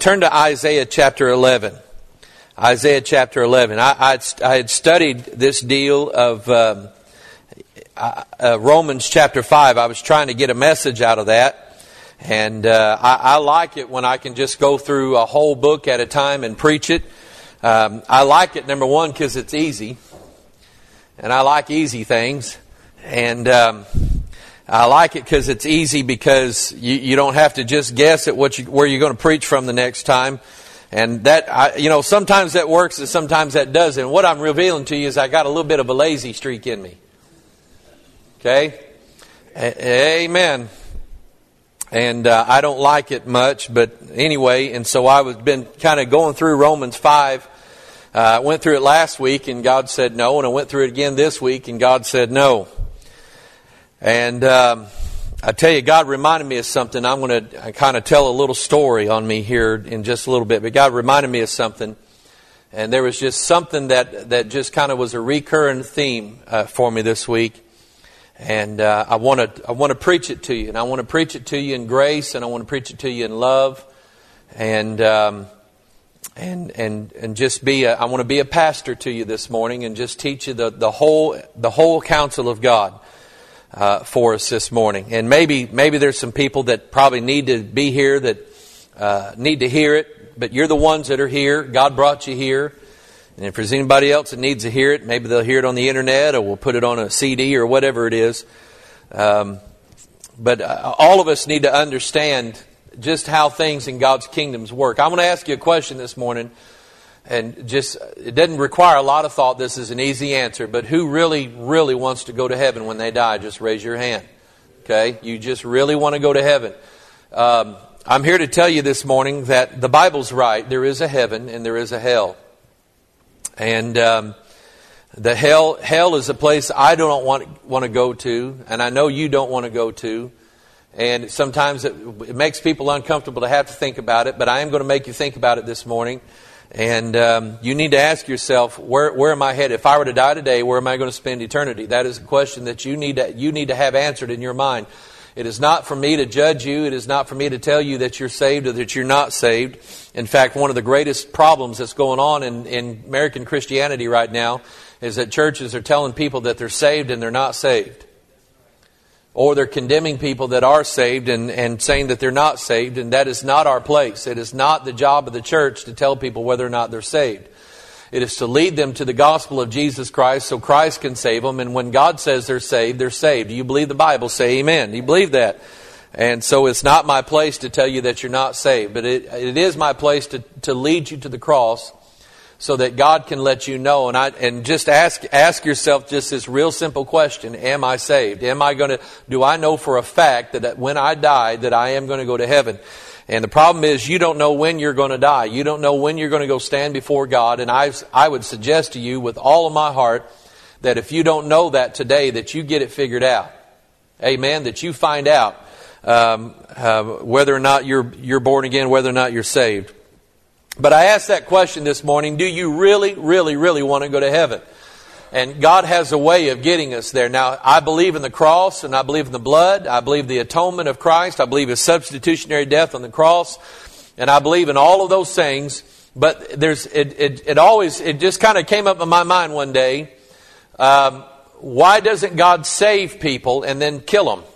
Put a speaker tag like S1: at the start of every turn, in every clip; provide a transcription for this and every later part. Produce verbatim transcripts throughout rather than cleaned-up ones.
S1: turn to Isaiah chapter eleven. Isaiah chapter eleven. I, I'd, I had studied this deal of um, uh, Romans chapter five. I was trying to get a message out of that. And uh, I, I like it when I can just go through a whole book at a time and preach it. Um, I like it, number one, because it's easy. And I like easy things. And um, I like it because it's easy because you, you don't have to just guess at what you, where you're going to preach from the next time. And that, I, you know, sometimes that works and sometimes that doesn't. And what I'm revealing to you is I got a little bit of a lazy streak in me. Okay? A- amen. And uh, I don't like it much, but anyway, and so I was been kind of going through Romans five. Uh, I went through it last week and God said no, and I went through it again this week and God said no. And um, I tell you, God reminded me of something. I'm going to kind of tell a little story on me here in just a little bit. But God reminded me of something. And there was just something that, that just kind of was a recurring theme uh, for me this week. And uh, I want to I want to preach it to you. And I want to preach it to you in grace. And I want to preach it to you in love. And um, and and and just be a, I want to be a pastor to you this morning and just teach you the, the whole the whole counsel of God. Uh, for us this morning. And maybe maybe there's some people that probably need to be here that uh, need to hear it, but you're the ones that are here. God brought you here. And if there's anybody else that needs to hear it, maybe they'll hear it on the internet or we'll put it on a C D or whatever it is. Um, but uh, all of us need to understand just how things in God's kingdoms work. I'm going to ask you a question this morning. And just, it doesn't require a lot of thought. This is an easy answer. But who really, really wants to go to heaven when they die? Just raise your hand. Okay? You just really want to go to heaven. Um, I'm here to tell you this morning that the Bible's right. There is a heaven and there is a hell. And um, the hell, hell is a place I don't want, want to go to. And I know you don't want to go to. And sometimes it, it makes people uncomfortable to have to think about it. But I am going to make you think about it this morning. And um, you need to ask yourself, where where am I headed? If I were to die today, where am I going to spend eternity? That is a question that you need to you need to have answered in your mind. It is not for me to judge you. It is not for me to tell you that you're saved or that you're not saved. In fact, one of the greatest problems that's going on in, in American Christianity right now is that churches are telling people that they're saved and they're not saved. Or they're condemning people that are saved and, and saying that they're not saved. And that is not our place. It is not the job of the church to tell people whether or not they're saved. It is to lead them to the gospel of Jesus Christ so Christ can save them. And when God says they're saved, they're saved. Do you believe the Bible? Say amen. Do you believe that? And so it's not my place to tell you that you're not saved. But it, it is my place to, to lead you to the cross so that God can let you know. And I and just ask ask yourself just this real simple question. Am I saved? Am I going to, do I know for a fact that when I die that I am going to go to heaven? And the problem is you don't know when you're going to die. You don't know when you're going to go stand before God. And I I would suggest to you with all of my heart that if you don't know that today, that you get it figured out. Amen. That you find out um, uh, whether or not you're you're born again, whether or not you're saved. But I asked that question this morning, do you really, really, really want to go to heaven? And God has a way of getting us there. Now, I believe in the cross and I believe in the blood. I believe the atonement of Christ. I believe His substitutionary death on the cross. And I believe in all of those things. But there's it, it, it always, it just kind of came up in my mind one day. Um, why doesn't God save people and then kill them?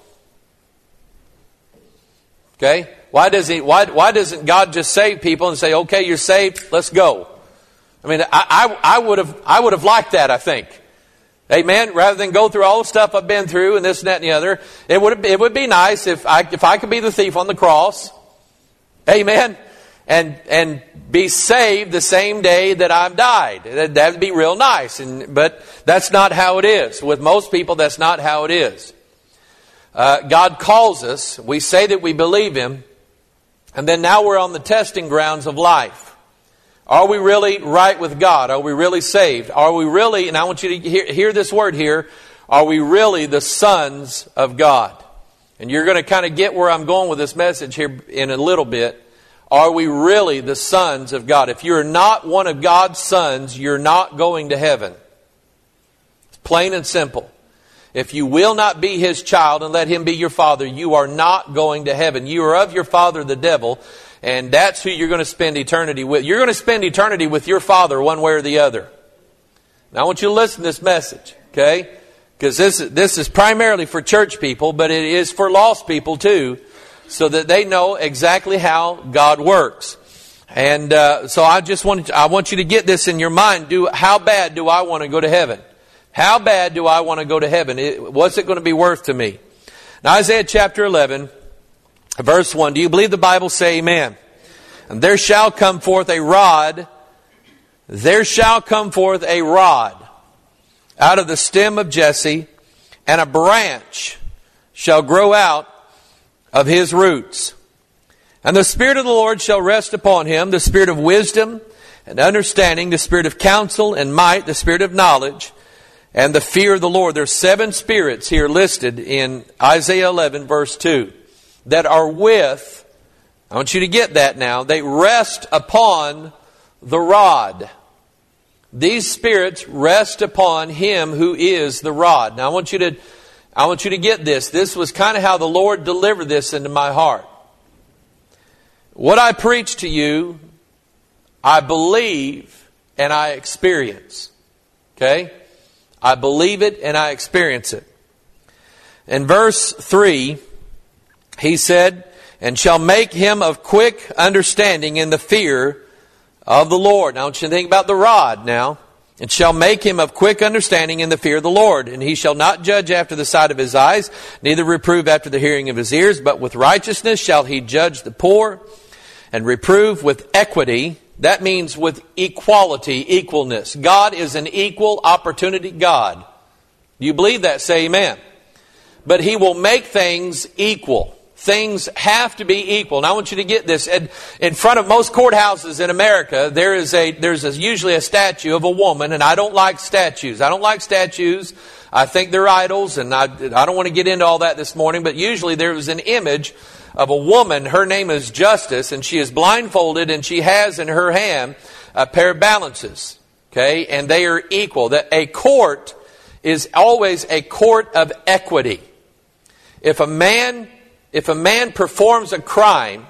S1: Okay? Why does he? Why, why doesn't God just save people and say, okay, you're saved, let's go? I mean, I, I, I would have I would have liked that, I think. Amen? Rather than go through all the stuff I've been through and this and that and the other, it would it would be nice if I if I could be the thief on the cross. Amen? And and be saved the same day that I've died. That would be real nice. And but that's not how it is. With most people, that's not how it is. Uh, God calls us. We say that we believe Him. And then now we're on the testing grounds of life. Are we really right with God? Are we really saved? Are we really, and I want you to hear, hear this word here, are we really the sons of God? And you're going to kind of get where I'm going with this message here in a little bit. Are we really the sons of God? If you're not one of God's sons, you're not going to heaven. It's plain and simple. If you will not be His child and let Him be your father, you are not going to heaven. You are of your father, the devil, And that's who you're going to spend eternity with. You're going to spend eternity with your Father one way or the other. Now I want you to listen to this message, okay? Because this, this is primarily for church people, but it is for lost people too, so that they know exactly how God works. And uh, so I just want to, I want you to get this in your mind. Do how bad do I want to go to heaven? How bad do I want to go to heaven? It, what's it going to be worth to me? Now Isaiah chapter eleven, verse one. Do you believe the Bible? Say amen. And there shall come forth a rod. There shall come forth a rod out of the stem of Jesse, and a branch shall grow out of his roots. And the Spirit of the Lord shall rest upon him, the Spirit of wisdom and understanding, the Spirit of counsel and might, the Spirit of knowledge, and the fear of the Lord. There's seven spirits here listed in Isaiah eleven, verse two, that are with, I want you to get that now, they rest upon the rod. These spirits rest upon him who is the rod. Now I want you to, I want you to get this. This was kind of how the Lord delivered this into my heart. What I preach to you, I believe and I experience. Okay? I believe it and I experience it. In verse three, he said, and shall make him of quick understanding in the fear of the Lord. Now I want you to think about the rod now. And shall make him of quick understanding in the fear of the Lord. And he shall not judge after the sight of his eyes, neither reprove after the hearing of his ears, but with righteousness shall he judge the poor, and reprove with equity. That means with equality, equalness. God is an equal opportunity God. Do you believe that? Say amen. But he will make things equal. Things have to be equal. And I want you to get this. In front of most courthouses in America, there is a there's a, usually a statue of a woman, and I don't like statues. I don't like statues. I think they're idols, and I, I don't want to get into all that this morning, but usually there is an image of a woman. Her name is Justice, and she is blindfolded, and she has in her hand a pair of balances. Okay? And they are equal. That a court is always a court of equity. If a man If a man performs a crime,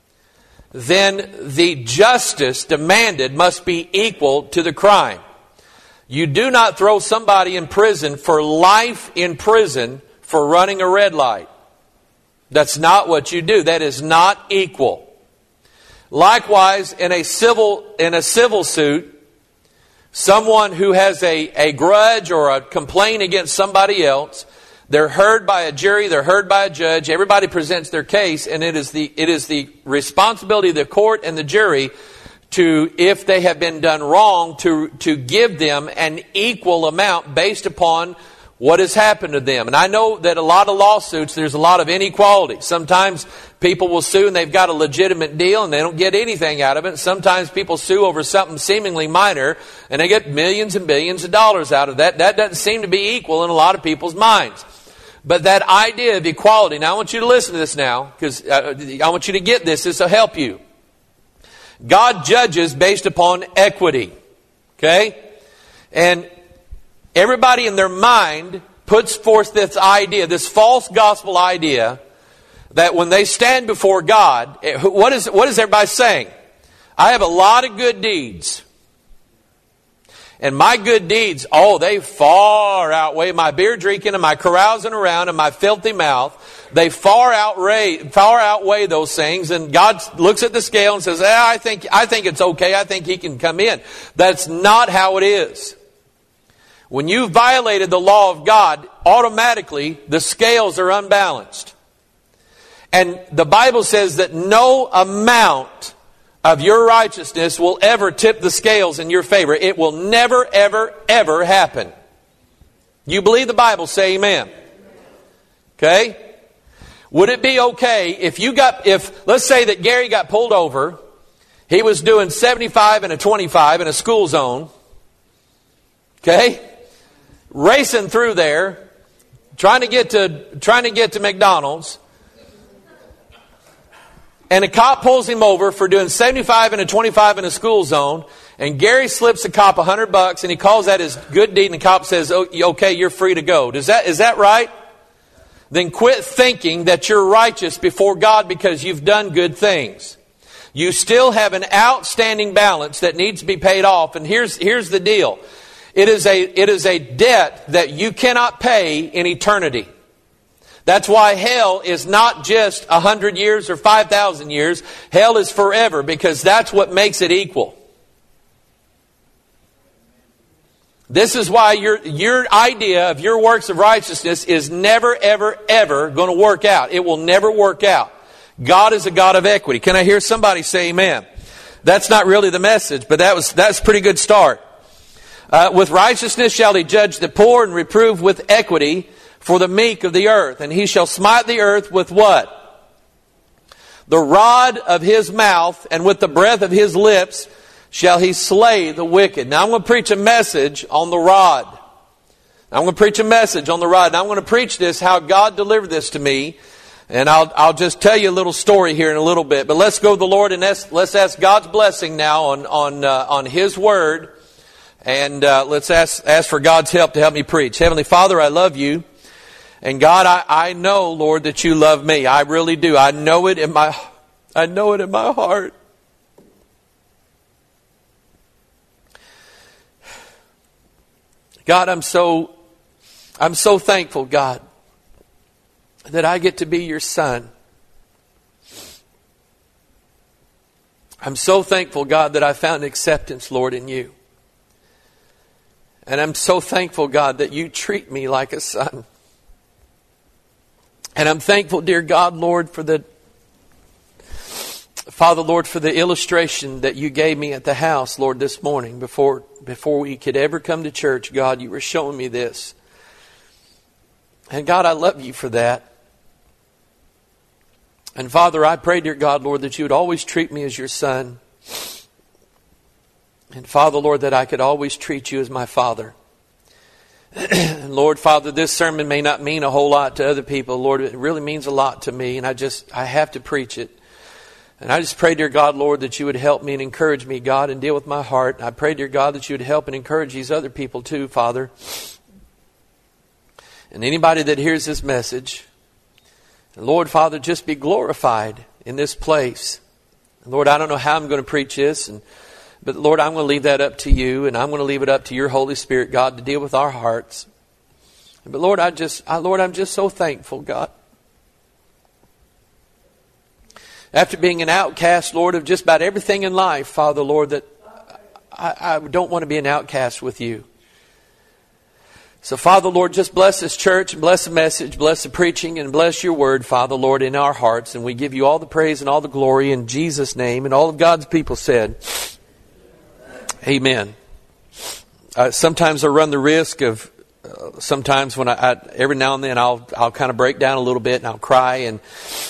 S1: then the justice demanded must be equal to the crime. You do not throw somebody in prison for life in prison for running a red light. That's not what you do. That is not equal. Likewise, in a civil in a civil suit, someone who has a, a grudge or a complaint against somebody else, they're heard by a jury, they're heard by a judge, everybody presents their case, and it is the it is the responsibility of the court and the jury to, if they have been done wrong, to, to give them an equal amount based upon what has happened to them. And I know that a lot of lawsuits, there's a lot of inequality. Sometimes people will sue and they've got a legitimate deal and they don't get anything out of it. Sometimes people sue over something seemingly minor and they get millions and billions of dollars out of that. That doesn't seem to be equal in a lot of people's minds. But that idea of equality, now I want you to listen to this now, because I want you to get this. This will help you. God judges based upon equity. Okay? And everybody in their mind puts forth this idea, this false gospel idea, that when they stand before God, what is, what is everybody saying? I have a lot of good deeds. And my good deeds, oh, they far outweigh my beer drinking and my carousing around and my filthy mouth. They far outweigh, far outweigh those things. And God looks at the scale and says, eh, I think, I think it's okay. I think He can come in. That's not how it is. When you've violated the law of God, automatically the scales are unbalanced. And the Bible says that no amount of your righteousness will ever tip the scales in your favor. It will never, ever, ever happen. You believe the Bible? Say amen. Okay? Would it be okay if you got, if, let's say that Gary got pulled over, he was doing seventy-five and a twenty-five in a school zone, okay? Racing through there, trying to get to, trying to get to McDonald's, and a cop pulls him over for doing seventy-five and a twenty-five in a school zone. And Gary slips the cop a hundred bucks and he calls that his good deed. And the cop says, oh, okay, you're free to go. Does that, is that right? Then quit thinking that you're righteous before God because you've done good things. You still have an outstanding balance that needs to be paid off. And here's, here's the deal. It is a, it is a debt that you cannot pay in eternity. That's why hell is not just a hundred years or five thousand years. Hell is forever, because that's what makes it equal. This is why your, your idea of your works of righteousness is never, ever, ever going to work out. It will never work out. God is a God of equity. Can I hear somebody say amen? That's not really the message, but that was, that's a pretty good start. Uh, with righteousness shall he judge the poor, and reprove with equity for the meek of the earth. And he shall smite the earth with what? The rod of his mouth, and with the breath of his lips shall he slay the wicked. Now I'm going to preach a message on the rod. I'm going to preach a message on the rod. Now I'm going to preach this, how God delivered this to me. And I'll, I'll just tell you a little story here in a little bit. But let's go to the Lord and let's, let's ask God's blessing now on, on, uh, on His Word. And uh, let's ask, ask for God's help to help me preach. Heavenly Father, I love you. And God, I, I know, Lord, that you love me. I really do. I know it in my, I know it in my heart. God, I'm so, I'm so thankful, God, that I get to be your son. I'm so thankful, God, that I found acceptance, Lord, in you. And I'm so thankful, God, that you treat me like a son. And I'm thankful, dear God, Lord, for the, Father, Lord, for the illustration that you gave me at the house, Lord, this morning. Before, before we could ever come to church, God, you were showing me this. And God, I love you for that. And Father, I pray, dear God, Lord, that you would always treat me as your son. And Father, Lord, that I could always treat you as my Father. And Lord, Father, this sermon may not mean a whole lot to other people. Lord, it really means a lot to me. And I just, I have to preach it. And I just pray, dear God, Lord, that you would help me and encourage me, God, and deal with my heart. And I pray, dear God, that you would help and encourage these other people too, Father. And anybody that hears this message, and Lord, Father, just be glorified in this place. And Lord, I don't know how I'm going to preach this, and but Lord, I'm going to leave that up to you, and I'm going to leave it up to your Holy Spirit, God, to deal with our hearts. But Lord, I just, I, Lord, I'm just so thankful, God. After being an outcast, Lord, of just about everything in life, Father, Lord, that I, I don't want to be an outcast with you. So, Father, Lord, just bless this church, and bless the message, bless the preaching, and bless your word, Father, Lord, in our hearts. And we give you all the praise and all the glory in Jesus' name. And all of God's people said, amen. Uh, sometimes I run the risk of, uh, sometimes when I, I, every now and then I'll, I'll kind of break down a little bit and I'll cry. And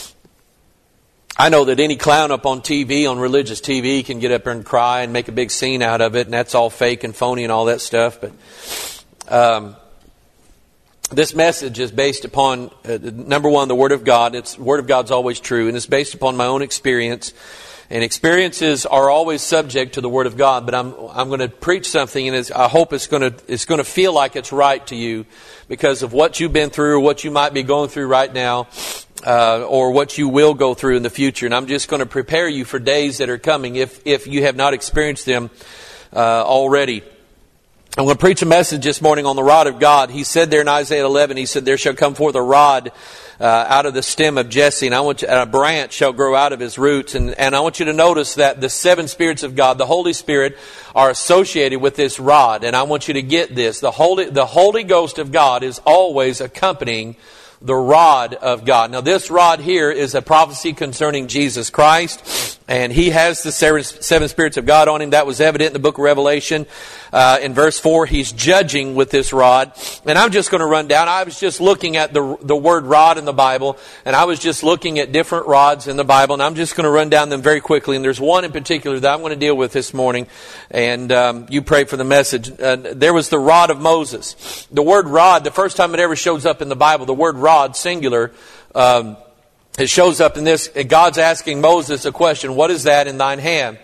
S1: I know that any clown up on T V, on religious T V, can get up there and cry and make a big scene out of it. And that's all fake and phony and all that stuff. But um, this message is based upon, uh, number one, the Word of God. It's the Word of God's always true. And it's based upon my own experience. And experiences are always subject to the Word of God. But I'm I'm going to preach something, and it's, I hope it's going to it's going to feel like it's right to you because of what you've been through, or what you might be going through right now, uh, or what you will go through in the future. And I'm just going to prepare you for days that are coming if if you have not experienced them uh, already. I'm going to preach a message this morning on the rod of God. He said there in Isaiah eleven, he said, "There shall come forth a rod uh, out of the stem of Jesse, and I want you, and a branch shall grow out of his roots." And, and I want you to notice that the seven spirits of God, the Holy Spirit, are associated with this rod. And I want you to get this: the Holy, the Holy Ghost of God is always accompanying the rod of God. Now, this rod here is a prophecy concerning Jesus Christ, and He has the seven, seven spirits of God on Him. That was evident in the book of Revelation. Uh, in verse four, He's judging with this rod. And I'm just going to run down. I was just looking at the the word rod in the Bible, and I was just looking at different rods in the Bible, and I'm just going to run down them very quickly. And there's one in particular that I'm going to deal with this morning, and um, you pray for the message. Uh, there was the rod of Moses. The word rod, the first time it ever shows up in the Bible, the word rod, singular, um, it shows up in this. God's asking Moses a question: "What is that in thine hand?"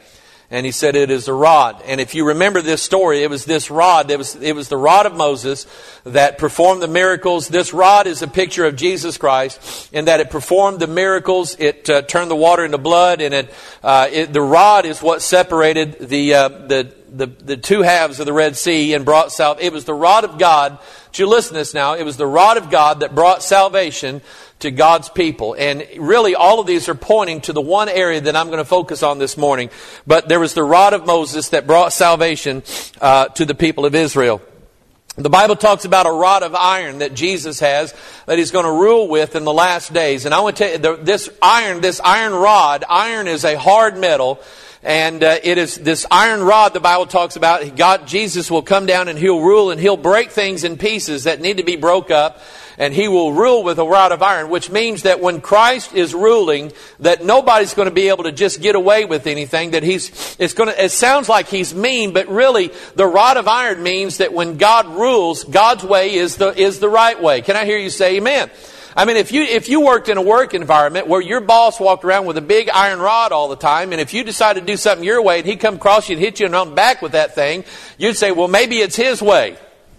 S1: And he said, it is a rod. And if you remember this story, it was this rod, it was, it was the rod of Moses that performed the miracles. This rod is a picture of Jesus Christ in that it performed the miracles. It uh, turned the water into blood, and it, uh, it the rod is what separated the, uh, the, the, the two halves of the Red Sea and brought salvation. It was the rod of God. But you listen to this now. It was the rod of God that brought salvation to God's people. And really all of these are pointing to the one area that I'm going to focus on this morning. But there was the rod of Moses that brought salvation uh, to the people of Israel. The Bible talks about a rod of iron that Jesus has that He's going to rule with in the last days. And I want to tell you, the, this iron, this iron rod, iron is a hard metal. And uh, it is this iron rod the Bible talks about. God, Jesus will come down and He'll rule, and He'll break things in pieces that need to be broke up. And He will rule with a rod of iron, which means that when Christ is ruling, that nobody's going to be able to just get away with anything. That He's, it's going to, it sounds like He's mean, but really the rod of iron means that when God rules, God's way is the, is the right way. Can I hear you say amen? I mean, if you, if you worked in a work environment where your boss walked around with a big iron rod all the time, and if you decided to do something your way and he come across you and hit you on the back with that thing, you'd say, well, maybe it's his way.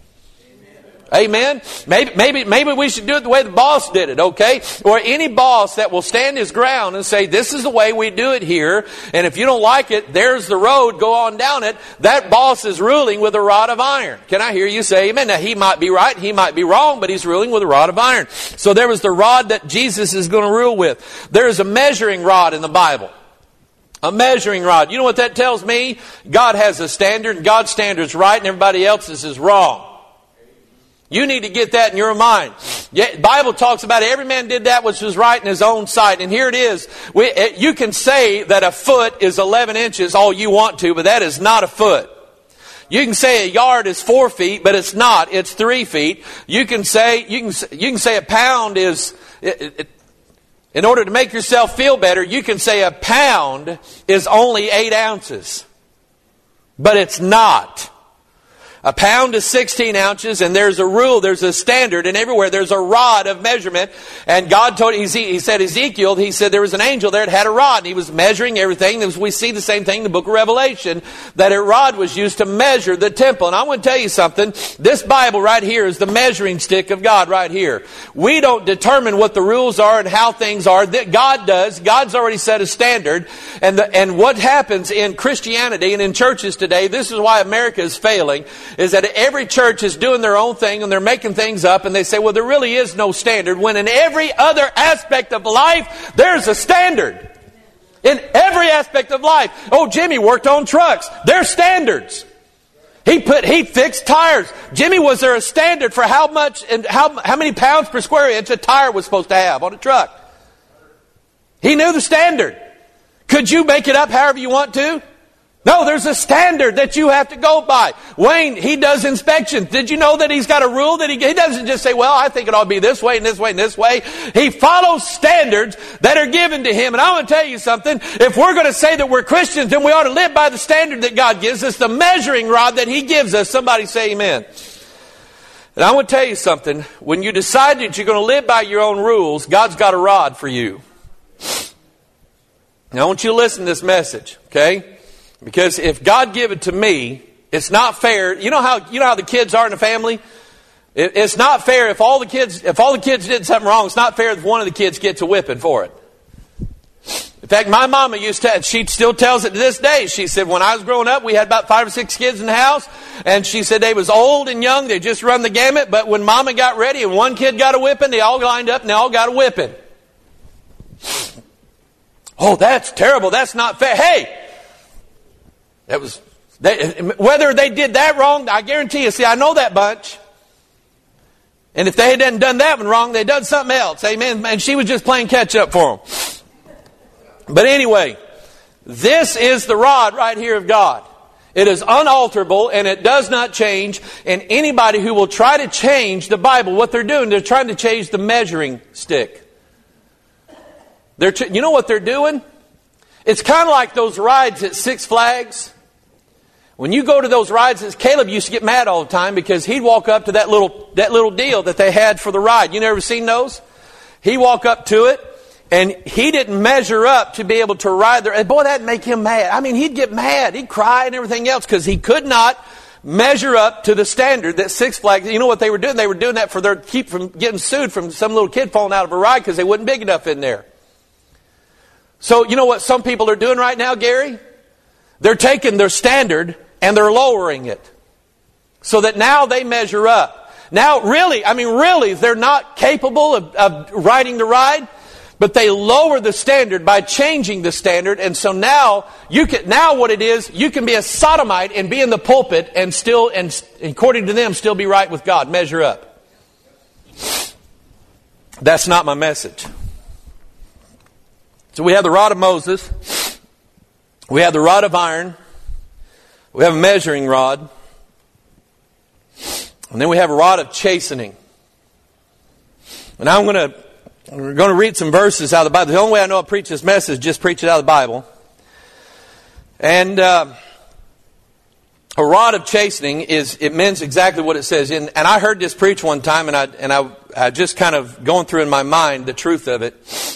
S1: Amen. Maybe, maybe, maybe we should do it the way the boss did it, okay? Or any boss that will stand his ground and say, this is the way we do it here. And if you don't like it, there's the road, go on down it. That boss is ruling with a rod of iron. Can I hear you say amen? Now, he might be right, he might be wrong, but he's ruling with a rod of iron. So there was the rod that Jesus is going to rule with. There is a measuring rod in the Bible. A measuring rod. You know what that tells me? God has a standard, and God's standard's right, and everybody else's is wrong. You need to get that in your mind. Yeah, the Bible talks about it. Every man did that which was right in his own sight. And here it is. We, you can say that a foot is eleven inches all you want to, but that is not a foot. You can say a yard is four feet, but it's not. It's three feet. You can say you can you can say a pound is. It, it, in order to make yourself feel better, you can say a pound is only eight ounces, but it's not. A pound is sixteen ounces, and there's a rule, there's a standard, and everywhere there's a rod of measurement. And God told, he said Ezekiel, he said there was an angel there that had a rod, and he was measuring everything. We see the same thing in the book of Revelation, that a rod was used to measure the temple. And I want to tell you something, this Bible right here is the measuring stick of God right here. We don't determine what the rules are and how things are. God does. God's already set a standard. And, the, and what happens in Christianity and in churches today, this is why America is failing, is that every church is doing their own thing and they're making things up, and they say, well, there really is no standard, when in every other aspect of life, there's a standard. In every aspect of life. Oh, Jimmy worked on trucks. There's standards. He put, he fixed tires. Jimmy, was there a standard for how much and how, how many pounds per square inch a tire was supposed to have on a truck? He knew the standard. Could you make it up however you want to? No, there's a standard that you have to go by. Wayne, he does inspections. Did you know that he's got a rule that he, he doesn't just say, well, I think it ought to be this way and this way and this way. He follows standards that are given to him. And I want to tell you something. If we're going to say that we're Christians, then we ought to live by the standard that God gives us, the measuring rod that He gives us. Somebody say amen. And I want to tell you something. When you decide that you're going to live by your own rules, God's got a rod for you. Now, I want you to listen to this message, okay? Because if God give it to me, it's not fair. You know how you know how the kids are in a family? It, it's not fair if all the kids if all the kids did something wrong. It's not fair if one of the kids gets a whipping for it. In fact, my mama used to, she still tells it to this day. She said, when I was growing up, we had about five or six kids in the house. And she said they was old and young. They just run the gamut. But when mama got ready and one kid got a whipping, they all lined up and they all got a whipping. Oh, that's terrible. That's not fair. Hey! That was, they, whether they did that wrong, I guarantee you, see, I know that bunch. And if they hadn't done that one wrong, they'd done something else. Amen. And she was just playing catch up for them. But anyway, this is the rod right here of God. It is unalterable and it does not change. And anybody who will try to change the Bible, what they're doing, they're trying to change the measuring stick. They're, you know what they're doing? It's kind of like those rides at Six Flags. When you go to those rides, Caleb used to get mad all the time because he'd walk up to that little that little deal that they had for the ride. You never seen those? He'd walk up to it. And he didn't measure up to be able to ride there. And boy, that'd make him mad. I mean, he'd get mad. He'd cry and everything else because he could not measure up to the standard that Six Flags, you know what they were doing? They were doing that for their keep from getting sued from some little kid falling out of a ride because they wasn't big enough in there. So you know what some people are doing right now, Gary? They're taking their standard and they're lowering it so that now they measure up. Now really, I mean really, they're not capable of, of riding the ride. But they lower the standard by changing the standard, and so now you can. Now what it is, you can be a sodomite and be in the pulpit and still, and according to them, still be right with God. Measure up. That's not my message. So we have the rod of Moses, we have the rod of iron, we have a measuring rod, and then we have a rod of chastening. And I'm going to. We're going to read some verses out of the Bible. The only way I know how to preach this message is just preach it out of the Bible. And uh, a rod of chastening is, it means exactly what it says. And, and I heard this preach one time, and I and I, I just kind of going through in my mind the truth of it.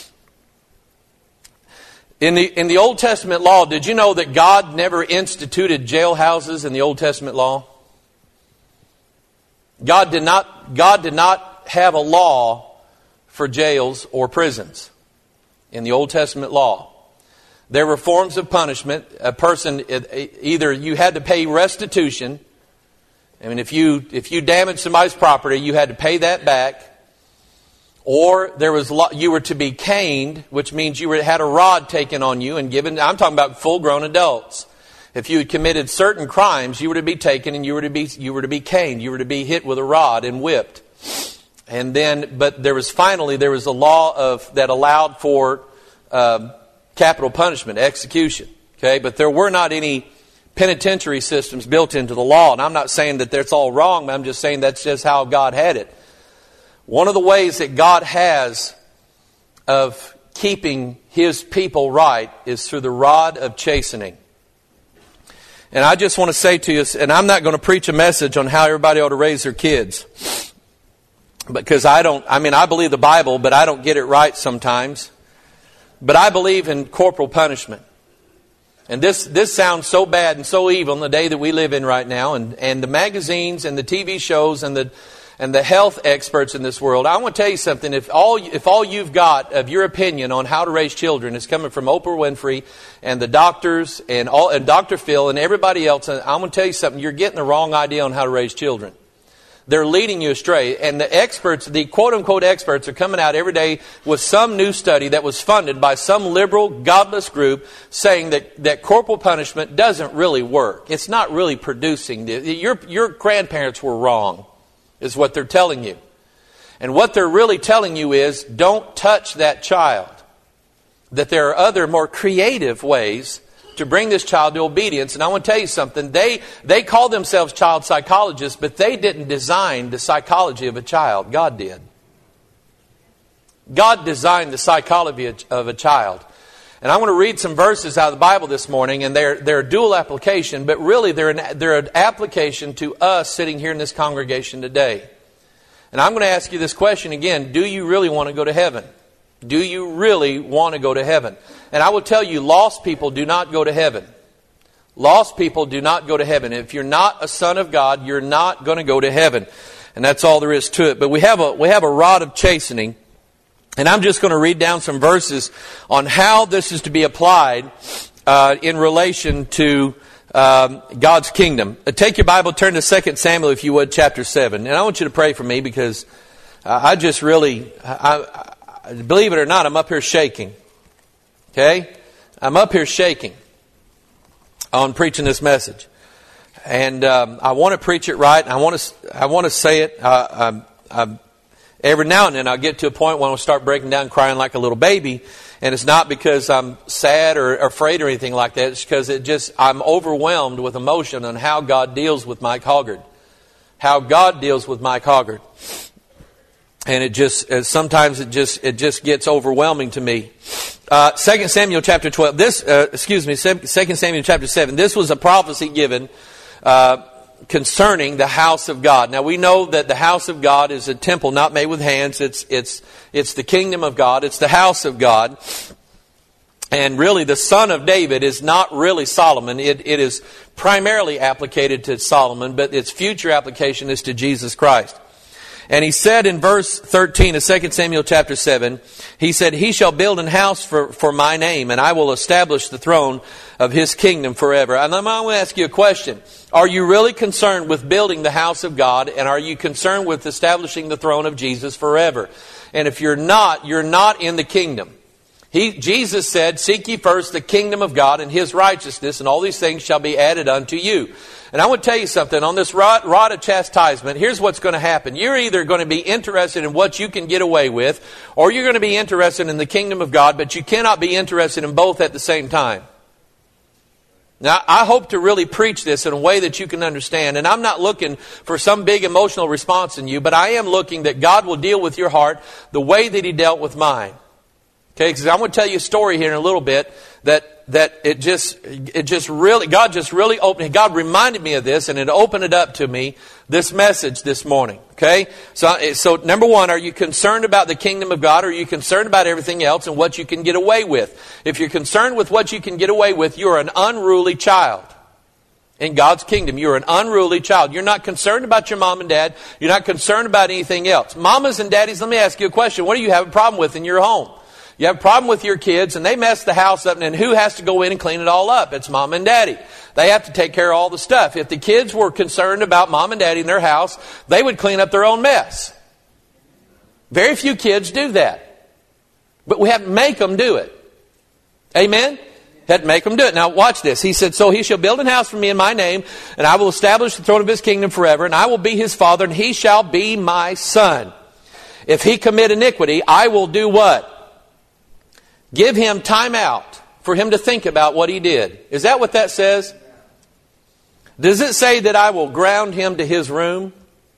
S1: In the in the Old Testament law, did you know that God never instituted jailhouses in the Old Testament law? God did not. God did not have a law for jails or prisons in the Old Testament law. There were forms of punishment. A person, either you had to pay restitution. I mean, if you if you damaged somebody's property, you had to pay that back. Or there was you were to be caned, which means you were, had a rod taken on you and given. I'm talking about full-grown adults. If you had committed certain crimes, you were to be taken and you were to be you were to be caned. You were to be hit with a rod and whipped. And then, but there was finally, there was a law of that allowed for uh, capital punishment, execution. Okay, but there were not any penitentiary systems built into the law. And I'm not saying that that's all wrong, but I'm just saying that's just how God had it. One of the ways that God has of keeping His people right is through the rod of chastening. And I just want to say to you, and I'm not going to preach a message on how everybody ought to raise their kids. Because I don't, I mean, I believe the Bible, but I don't get it right sometimes. But I believe in corporal punishment. And this this sounds so bad and so evil in the day that we live in right now. And, and the magazines and the T V shows and the and the health experts in this world. I want to tell you something. If all if all you've got of your opinion on how to raise children is coming from Oprah Winfrey and the doctors and all and Doctor Phil and everybody else, I'm going to tell you something. You're getting the wrong idea on how to raise children. They're leading you astray. And the experts, the quote-unquote experts, are coming out every day with some new study that was funded by some liberal, godless group saying that, that corporal punishment doesn't really work. It's not really producing. Your, your grandparents were wrong, is what they're telling you. And what they're really telling you is, don't touch that child. That there are other, more creative ways to bring this child to obedience. And I want to tell you something. They they call themselves child psychologists, but they didn't design the psychology of a child. God did. God designed the psychology of a child. And I want to read some verses out of the Bible this morning, and they're they're dual application, but really they're an, they're an application to us sitting here in this congregation today. And I'm going to ask you this question again. Do you really want to go to heaven? Do you really want to go to heaven? And I will tell you, lost people do not go to heaven. Lost people do not go to heaven. If you're not a son of God, you're not going to go to heaven. And that's all there is to it. But we have a we have a rod of chastening. And I'm just going to read down some verses on how this is to be applied uh, in relation to um, God's kingdom. Uh, take your Bible, turn to Second Samuel, if you would, chapter seven. And I want you to pray for me because uh, I just really, I, I, believe it or not, I'm up here shaking. Okay? I'm up here shaking on preaching this message. And um, I want to preach it right. I want to I want to say it. Uh, I'm, I'm, every now and then I'll get to a point when I'll start breaking down crying like a little baby. And it's not because I'm sad or afraid or anything like that. It's because it just I'm overwhelmed with emotion on how God deals with Mike Hoggard. How God deals with Mike Hoggard. And it just sometimes it just it just gets overwhelming to me. Uh, Second Samuel chapter twelve. This, uh, excuse me, Second Samuel chapter seven. This was a prophecy given uh, concerning the house of God. Now we know that the house of God is a temple not made with hands. It's, it's, it's the kingdom of God. It's the house of God. And really the son of David is not really Solomon. It, it is primarily applicated to Solomon, but its future application is to Jesus Christ. And he said in verse thirteen of Second Samuel chapter seven, he said, he shall build an house for, for my name, and I will establish the throne of his kingdom forever. And I'm going to ask you a question. Are you really concerned with building the house of God? And are you concerned with establishing the throne of Jesus forever? And if you're not, you're not in the kingdom. He, Jesus said, seek ye first the kingdom of God and his righteousness, and all these things shall be added unto you. And I want to tell you something. On this rod, rod of chastisement, here's what's going to happen. You're either going to be interested in what you can get away with, or you're going to be interested in the kingdom of God, but you cannot be interested in both at the same time. Now, I hope to really preach this in a way that you can understand. And I'm not looking for some big emotional response in you, but I am looking that God will deal with your heart the way that he dealt with mine. Okay, because I'm going to tell you a story here in a little bit that that it just it just really God just really opened. God reminded me of this, and it opened it up to me, this message this morning. Okay, so so number one, are you concerned about the kingdom of God, or are you concerned about everything else and what you can get away with? If you're concerned with what you can get away with, you're an unruly child. In God's kingdom, you're an unruly child. You're not concerned about your mom and dad. You're not concerned about anything else. Mamas and daddies, let me ask you a question. What do you have a problem with in your home? You have a problem with your kids and they mess the house up, and then who has to go in and clean it all up? It's mom and daddy. They have to take care of all the stuff. If the kids were concerned about mom and daddy in their house, they would clean up their own mess. Very few kids do that. But we have to make them do it. Amen? Had to make them do it. Now watch this. He said, so he shall build an house for me in my name, and I will establish the throne of his kingdom forever, and I will be his father, and he shall be my son. If he commit iniquity, I will do what? Give him time out for him to think about what he did. Is that what that says? Does it say that I will ground him to his room?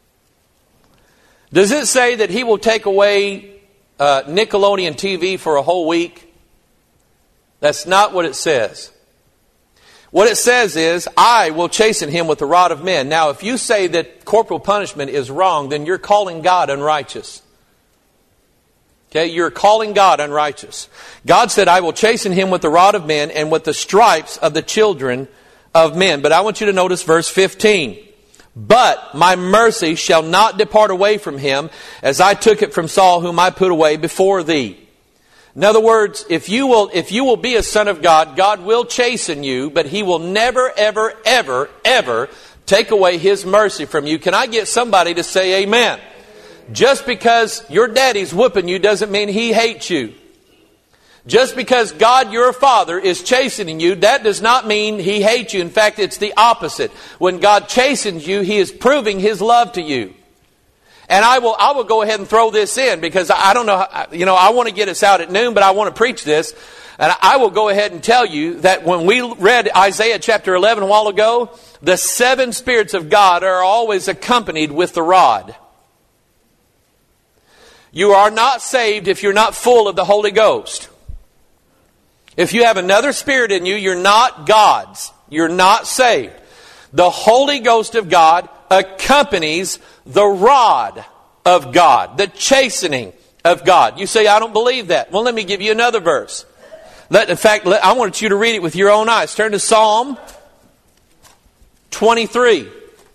S1: Does it say that he will take away uh, Nickelodeon T V for a whole week? That's not what it says. What it says is, I will chasten him with the rod of men. Now, if you say that corporal punishment is wrong, then you're calling God unrighteous. Okay, you're calling God unrighteous. God said, I will chasten him with the rod of men and with the stripes of the children of men. But I want you to notice verse fifteen. But my mercy shall not depart away from him, as I took it from Saul, whom I put away before thee. In other words, if you will, if you will be a son of God, God will chasten you, but he will never, ever, ever, ever take away his mercy from you. Can I get somebody to say amen? Just because your daddy's whooping you doesn't mean he hates you. Just because God, your father, is chastening you, that does not mean he hates you. In fact, it's the opposite. When God chastens you, he is proving his love to you. And I will, I will go ahead and throw this in, because I don't know, how, you know, I want to get us out at noon, but I want to preach this. And I will go ahead and tell you that when we read Isaiah chapter eleven a while ago, the seven spirits of God are always accompanied with the rod. You are not saved if you're not full of the Holy Ghost. If you have another spirit in you, you're not God's. You're not saved. The Holy Ghost of God accompanies the rod of God, the chastening of God. You say, I don't believe that. Well, let me give you another verse. Let, in fact, let, I want you to read it with your own eyes. Turn to Psalm twenty-three.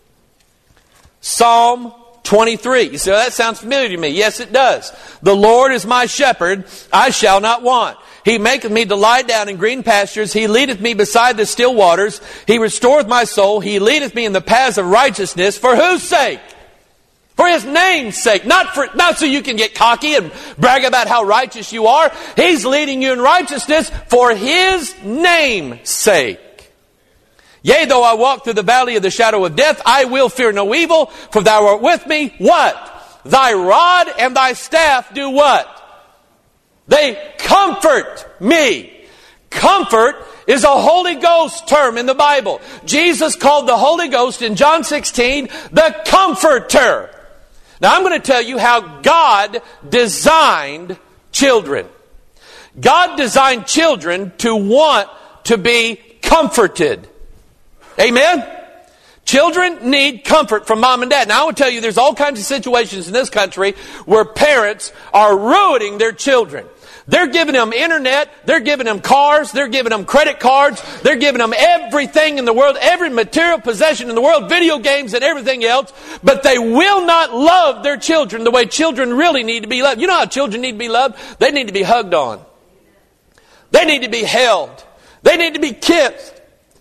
S1: Psalm twenty-three. You say, well, that sounds familiar to me. Yes, it does. The Lord is my shepherd, I shall not want. He maketh me to lie down in green pastures. He leadeth me beside the still waters. He restoreth my soul. He leadeth me in the paths of righteousness. For whose sake? For his name's sake. Not for, not so you can get cocky and brag about how righteous you are. He's leading you in righteousness for his name's sake. Yea, though I walk through the valley of the shadow of death, I will fear no evil, for thou art with me. What? Thy rod and thy staff do what? They comfort me. Comfort is a Holy Ghost term in the Bible. Jesus called the Holy Ghost in John sixteen the Comforter. Now I'm going to tell you how God designed children. God designed children to want to be comforted. Amen? Children need comfort from mom and dad. Now I will tell you, there's all kinds of situations in this country where parents are ruining their children. They're giving them internet, they're giving them cars, they're giving them credit cards, they're giving them everything in the world, every material possession in the world, video games and everything else, but they will not love their children the way children really need to be loved. You know how children need to be loved? They need to be hugged on. They need to be held. They need to be kissed.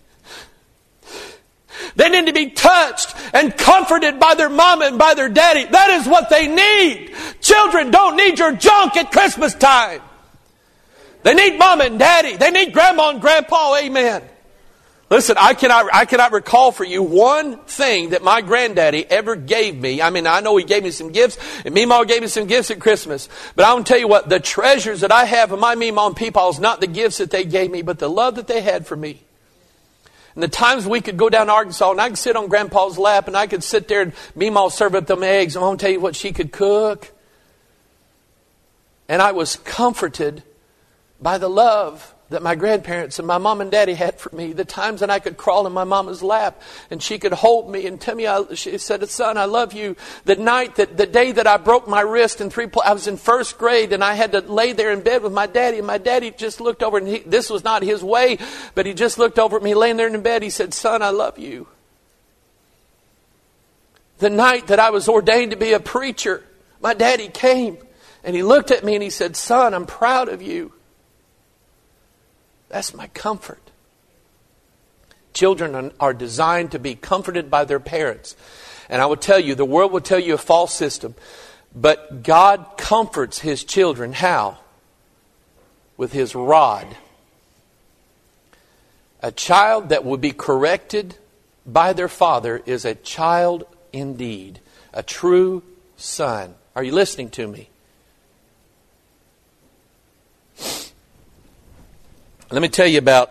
S1: They need to be touched and comforted by their mama and by their daddy. That is what they need. Children don't need your junk at Christmas time. They need mama and daddy. They need grandma and grandpa. Amen. Listen, I cannot, I cannot recall for you one thing that my granddaddy ever gave me. I mean, I know he gave me some gifts, and Meemaw gave me some gifts at Christmas. But I want to tell you what, the treasures that I have of my Meemaw and Peepaw is not the gifts that they gave me, but the love that they had for me. And the times we could go down to Arkansas, and I could sit on Grandpa's lap, and I could sit there and Meemaw serve up them eggs. And I want to tell you what she could cook. And I was comforted by the love that my grandparents and my mom and daddy had for me. The times that I could crawl in my mama's lap and she could hold me and tell me, I, she said, son, I love you. The night, that the day that I broke my wrist in three, I was in first grade and I had to lay there in bed with my daddy. And my daddy just looked over, and he, this was not his way, but he just looked over at me laying there in bed. He said, son, I love you. The night that I was ordained to be a preacher, my daddy came and he looked at me and he said, son, I'm proud of you. That's my comfort. Children are designed to be comforted by their parents. And I will tell you, the world will tell you a false system. But God comforts His children. How? With His rod. A child that will be corrected by their father is a child indeed. A true son. Are you listening to me? Let me tell you about,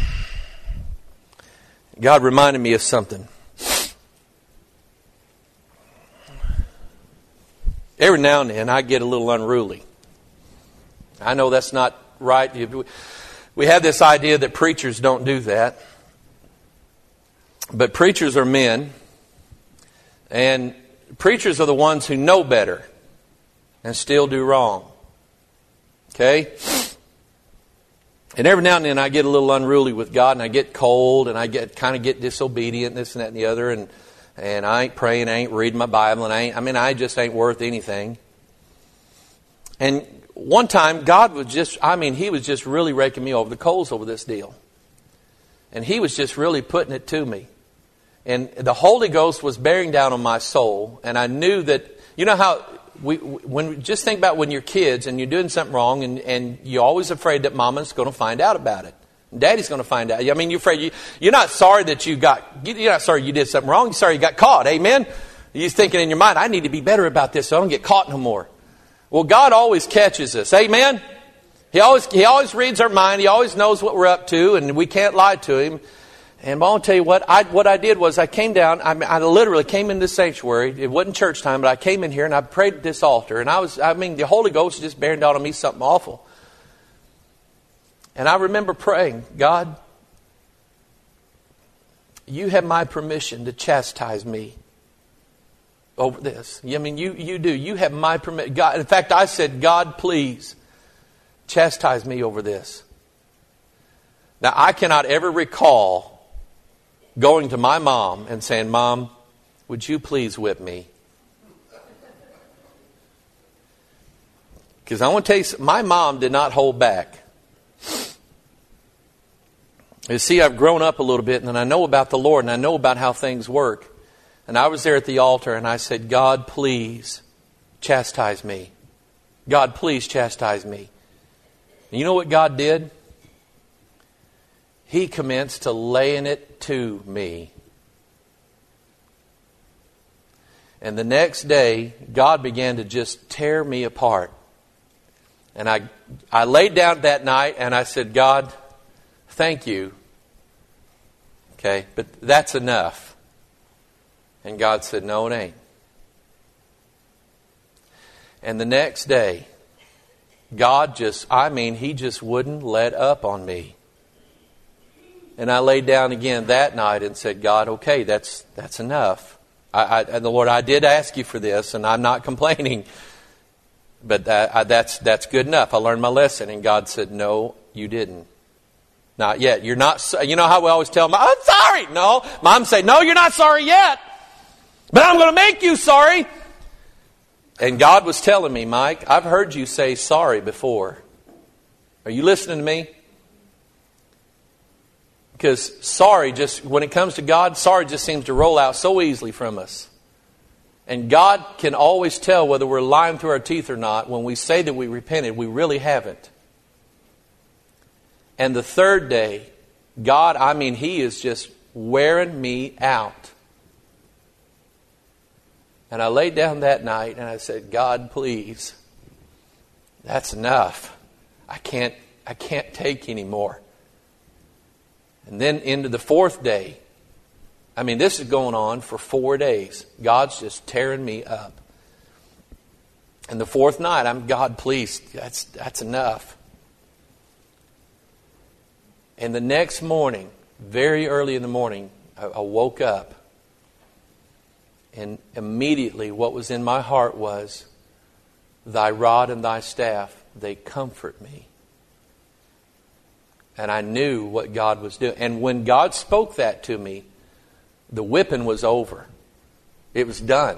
S1: God reminded me of something. Every now and then I get a little unruly. I know that's not right. We have this idea that preachers don't do that. But preachers are men. And preachers are the ones who know better and still do wrong. Okay? And every now and then I get a little unruly with God, and I get cold, and I get kind of get disobedient, this and that and the other, and and I ain't praying, I ain't reading my Bible, and I ain't, I mean, I just ain't worth anything. And one time, God was just, I mean, He was just really raking me over the coals over this deal. And He was just really putting it to me. And the Holy Ghost was bearing down on my soul, and I knew that, you know how... We, when just think about when you're kids and you're doing something wrong, and, and you're always afraid that mama's going to find out about it. And daddy's going to find out. I mean, you're afraid you, you're not sorry that you got, you're not sorry you did something wrong. You're sorry you got caught. Amen. You're thinking in your mind, I need to be better about this so I don't get caught no more. Well, God always catches us. Amen. He always, He always reads our mind. He always knows what we're up to, and we can't lie to Him. And I'll tell you what, I, what I did was I came down, I, I literally came in this sanctuary. It wasn't church time, but I came in here and I prayed at this altar. And I was, I mean, the Holy Ghost was just bearing down on me something awful. And I remember praying, God, you have my permission to chastise me over this. I mean, you, you do. You have my permission. God, in fact, I said, God, please chastise me over this. Now, I cannot ever recall going to my mom and saying, Mom, would you please whip me? Because I want to tell you, my mom did not hold back. You see, I've grown up a little bit, and I know about the Lord, and I know about how things work. And I was there at the altar, and I said, God, please chastise me. God, please chastise me. And you know what God did? He commenced to laying it to me. And the next day, God began to just tear me apart. And I, I laid down that night and I said, God, thank you. Okay, but that's enough. And God said, no, it ain't. And the next day, God just, I mean, He just wouldn't let up on me. And I laid down again that night and said, God, okay, that's that's enough. I, I, and the Lord, I did ask you for this, and I'm not complaining. But that, I, that's that's good enough. I learned my lesson. And God said, no, you didn't. Not yet. You're not. You know how we always tell Mom, I'm sorry. No. Mom say, no, you're not sorry yet. But I'm going to make you sorry. And God was telling me, Mike, I've heard you say sorry before. Are you listening to me? Because sorry, just when it comes to God, sorry just seems to roll out so easily from us. And God can always tell whether we're lying through our teeth or not. When we say that we repented, we really haven't. And the third day, God, I mean, He is just wearing me out. And I laid down that night and I said, God, please, that's enough. I can't, I can't take any more. And then into the fourth day, I mean, this is going on for four days. God's just tearing me up. And the fourth night, I'm, God, please, that's that's enough. And the next morning, very early in the morning, I, I woke up. And immediately what was in my heart was, Thy rod and Thy staff, they comfort me. And I knew what God was doing. And when God spoke that to me, the whipping was over. It was done.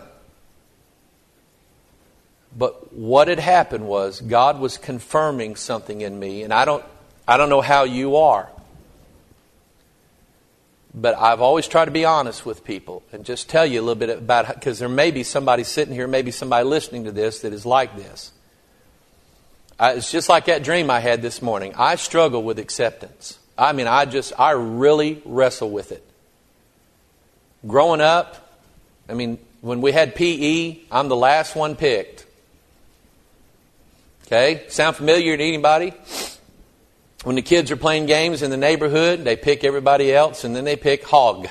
S1: But what had happened was God was confirming something in me. And I don't, I don't know how you are. But I've always tried to be honest with people and just tell you a little bit about it, because there may be somebody sitting here, maybe somebody listening to this that is like this. I, it's just like that dream I had this morning. I struggle with acceptance. I mean, I just, I really wrestle with it. Growing up, I mean, when we had P E, I'm the last one picked. Okay? Sound familiar to anybody? When the kids are playing games in the neighborhood, they pick everybody else, and then they pick hog.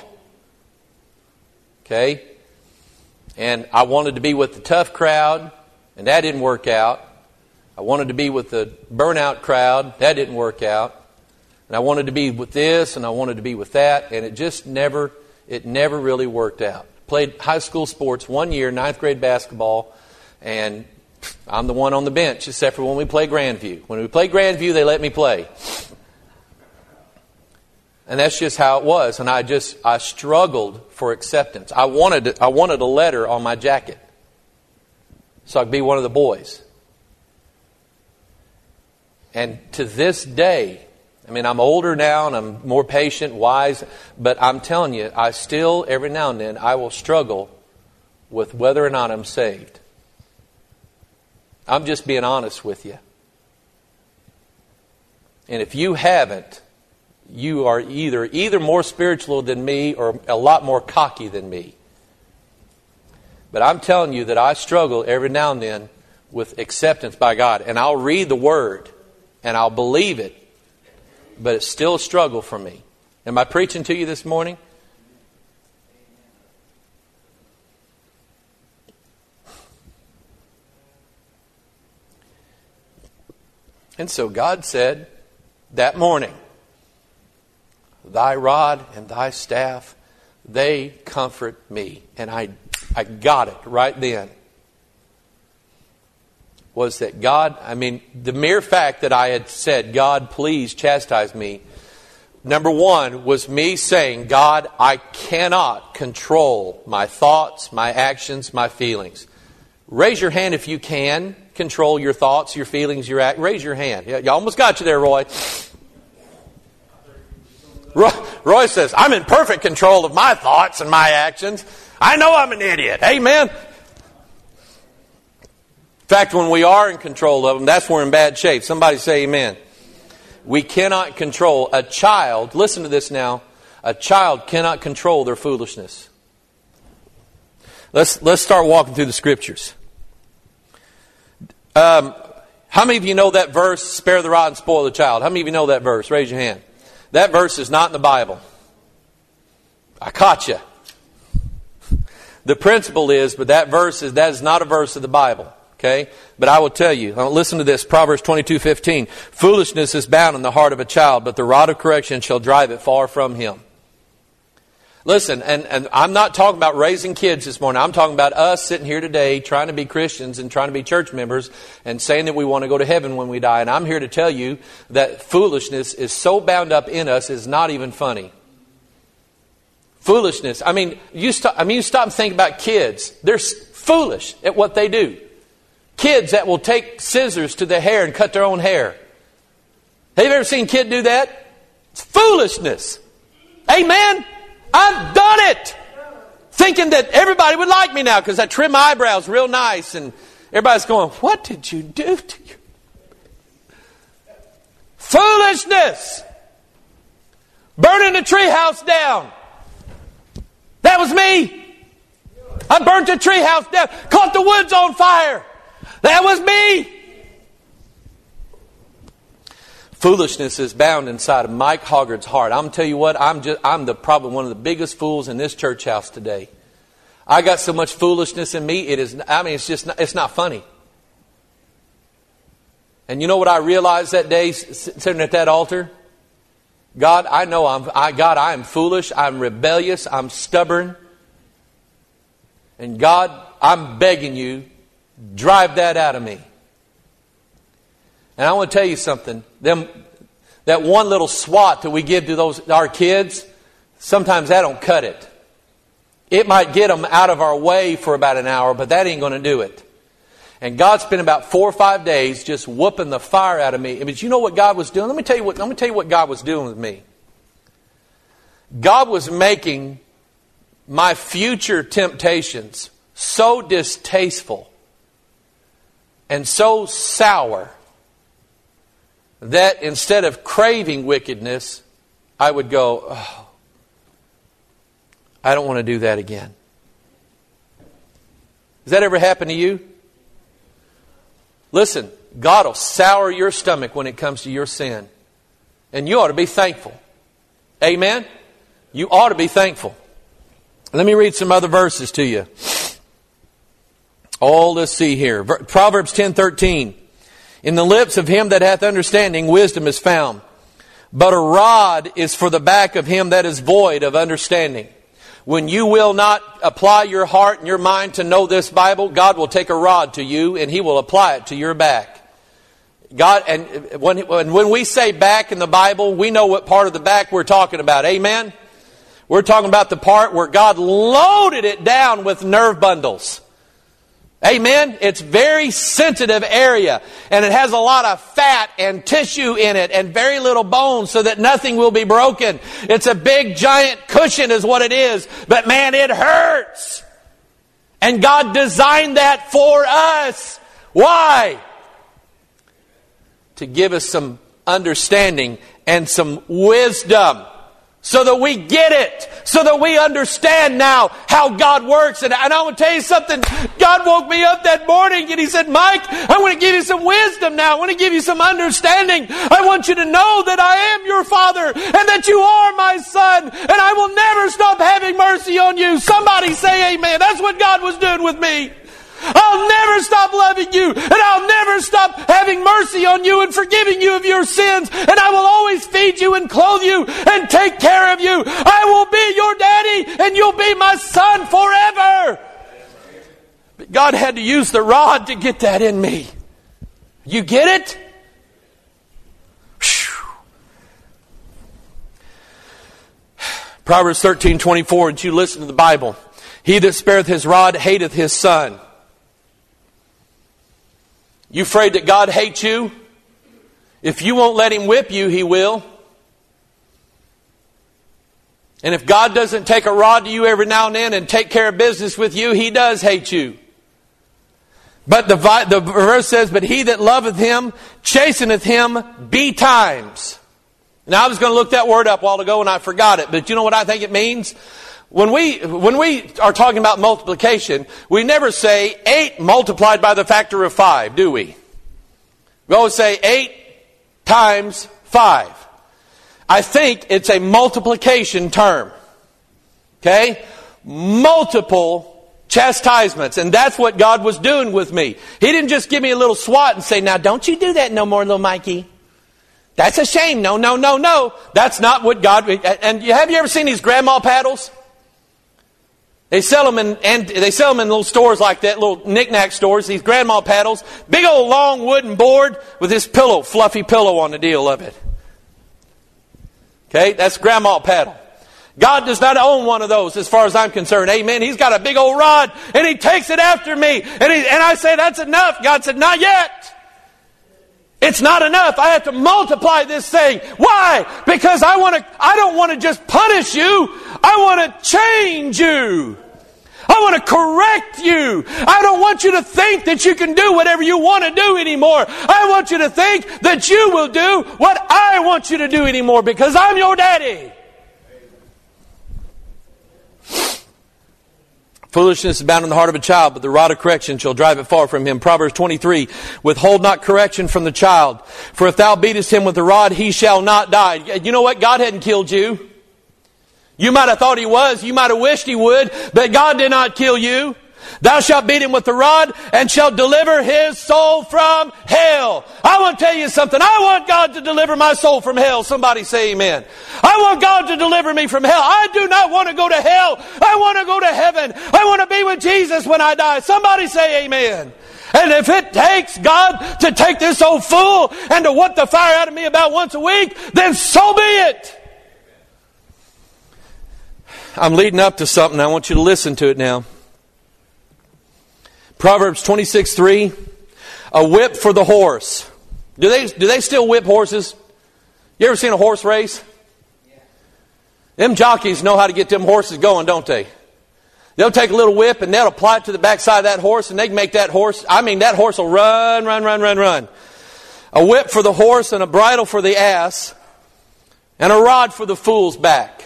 S1: Okay? And I wanted to be with the tough crowd, and that didn't work out. I wanted to be with the burnout crowd. That didn't work out. And I wanted to be with this, and I wanted to be with that, and it just never, it never really worked out. Played high school sports one year, ninth grade basketball, and I'm the one on the bench, except for when we play Grandview. When we play Grandview, they let me play. And that's just how it was. And I just, I struggled for acceptance. I wanted, I wanted a letter on my jacket so I could be one of the boys. And to this day, I mean, I'm older now and I'm more patient, wise, but I'm telling you, I still, every now and then, I will struggle with whether or not I'm saved. I'm just being honest with you. And if you haven't, you are either either more spiritual than me or a lot more cocky than me. But I'm telling you that I struggle every now and then with acceptance by God. And I'll read the Word and I'll believe it, but it's still a struggle for me. Am I preaching to you this morning? And so God said that morning, Thy rod and Thy staff, they comfort me. And I, I got it right then. Was that God, I mean, the mere fact that I had said, God, please chastise me. Number one was me saying, God, I cannot control my thoughts, my actions, my feelings. Raise your hand if you can control your thoughts, your feelings, your act. Raise your hand. You almost got you there, Roy. Roy. Roy says, I'm in perfect control of my thoughts and my actions. I know I'm an idiot. Amen. In fact, when we are in control of them, that's when we're in bad shape. Somebody say amen. We cannot control a child. Listen to this now. A child cannot control their foolishness. Let's let's start walking through the scriptures. Um, how many of you know that verse, spare the rod and spoil the child? How many of you know that verse? Raise your hand. That verse is not in the Bible. I caught you. The principle is, but that verse is, that is not a verse of the Bible. Okay? But I will tell you, listen to this, Proverbs twenty-two fifteen. Foolishness is bound in the heart of a child, but the rod of correction shall drive it far from him. Listen, and, and I'm not talking about raising kids this morning. I'm talking about us sitting here today trying to be Christians and trying to be church members and saying that we want to go to heaven when we die. And I'm here to tell you that foolishness is so bound up in us, it's not even funny. Foolishness. I mean, you stop, I mean, you stop and think about kids. They're foolish at what they do. Kids that will take scissors to their hair and cut their own hair. Have you ever seen a kid do that? It's foolishness. Amen? I've done it. Thinking that everybody would like me now because I trim my eyebrows real nice. And everybody's going, what did you do to you? Foolishness. Burning the treehouse down. That was me. I burnt the treehouse down. Caught the woods on fire. That was me. Foolishness is bound inside of Mike Hoggard's heart. I'm going to tell you what, I'm just I'm the probably one of the biggest fools in this church house today. I got so much foolishness in me, it is I mean it's just not, it's not funny. And you know what I realized that day sitting at that altar? God, I know I'm I God, I am foolish, I'm rebellious, I'm stubborn. And God, I'm begging you, drive that out of me. And I want to tell you something. Them, that one little swat that we give to those our kids, sometimes that don't cut it. It might get them out of our way for about an hour, but that ain't going to do it. And God spent about four or five days just whooping the fire out of me. But you know what God was doing? Let me tell you what. Let me tell you what God was doing with me. God was making my future temptations so distasteful and so sour that instead of craving wickedness, I would go, oh, I don't want to do that again. Has that ever happened to you? Listen, God will sour your stomach when it comes to your sin. And you ought to be thankful. Amen? You ought to be thankful. Let me read some other verses to you. Oh, let's see here. Proverbs ten thirteen. In the lips of him that hath understanding, wisdom is found. But a rod is for the back of him that is void of understanding. When you will not apply your heart and your mind to know this Bible, God will take a rod to you and He will apply it to your back. God, and when, when we say back in the Bible, we know what part of the back we're talking about. Amen? We're talking about the part where God loaded it down with nerve bundles. Amen? It's a very sensitive area. And it has a lot of fat and tissue in it and very little bone so that nothing will be broken. It's a big giant cushion is what it is. But man, it hurts. And God designed that for us. Why? To give us some understanding and some wisdom. So that we get it. So that we understand now how God works. And, and I want to tell you something. God woke me up that morning and He said, Mike, I want to give you some wisdom now. I want to give you some understanding. I want you to know that I am your Father and that you are my Son. And I will never stop having mercy on you. Somebody say amen. That's what God was doing with me. I'll never stop loving you, and I'll never stop having mercy on you and forgiving you of your sins, and I will always feed you and clothe you and take care of you. I will be your daddy, and you'll be my son forever. But God had to use the rod to get that in me. You get it? Whew. Proverbs thirteen twenty-four, and you listen to the Bible. He that spareth his rod hateth his son. You afraid that God hates you? If you won't let Him whip you, He will. And if God doesn't take a rod to you every now and then and take care of business with you, He does hate you. But the, the verse says, but he that loveth Him chasteneth him betimes. Now I was going to look that word up a while ago and I forgot it. But you know what I think it means? When we when we are talking about multiplication, we never say eight multiplied by the factor of five, do we? We always say eight times five. I think it's a multiplication term. Okay? Multiple chastisements. And that's what God was doing with me. He didn't just give me a little swat and say, now don't you do that no more, little Mikey. That's a shame. No, no, no, no. That's not what God... And have you ever seen these grandma paddles? They sell them in, and they sell them in little stores like that, little knick-knack stores, these grandma paddles. Big old long wooden board with this pillow, fluffy pillow on the deal of it. Okay, that's grandma paddle. God does not own one of those as far as I'm concerned. Amen. He's got a big old rod and He takes it after me. And, he, and I say, that's enough. God said, not yet. It's not enough. I have to multiply this thing. Why? Because I want to, I don't want to just punish you. I want to change you. I want to correct you. I don't want you to think that you can do whatever you want to do anymore. I want you to think that you will do what I want you to do anymore because I'm your daddy. Foolishness is bound in the heart of a child, but the rod of correction shall drive it far from him. Proverbs twenty-three, withhold not correction from the child. For if thou beatest him with the rod, he shall not die. You know what? God hadn't killed you. You might have thought He was. You might have wished He would. But God did not kill you. Thou shalt beat him with the rod and shalt deliver his soul from hell. I want to tell you something. I want God to deliver my soul from hell. Somebody say amen. I want God to deliver me from hell. I do not want to go to hell. I want to go to heaven. I want to be with Jesus when I die. Somebody say amen. And if it takes God to take this old fool and to whoop the fire out of me about once a week, then so be it. I'm leading up to something. I want you to listen to it now. Proverbs twenty-six three, a whip for the horse. Do they do they still whip horses? You ever seen a horse race? Yeah. Them jockeys know how to get them horses going, don't they? They'll take a little whip and they'll apply it to the backside of that horse and they can make that horse, I mean that horse will run, run, run, run, run. A whip for the horse and a bridle for the ass and a rod for the fool's back.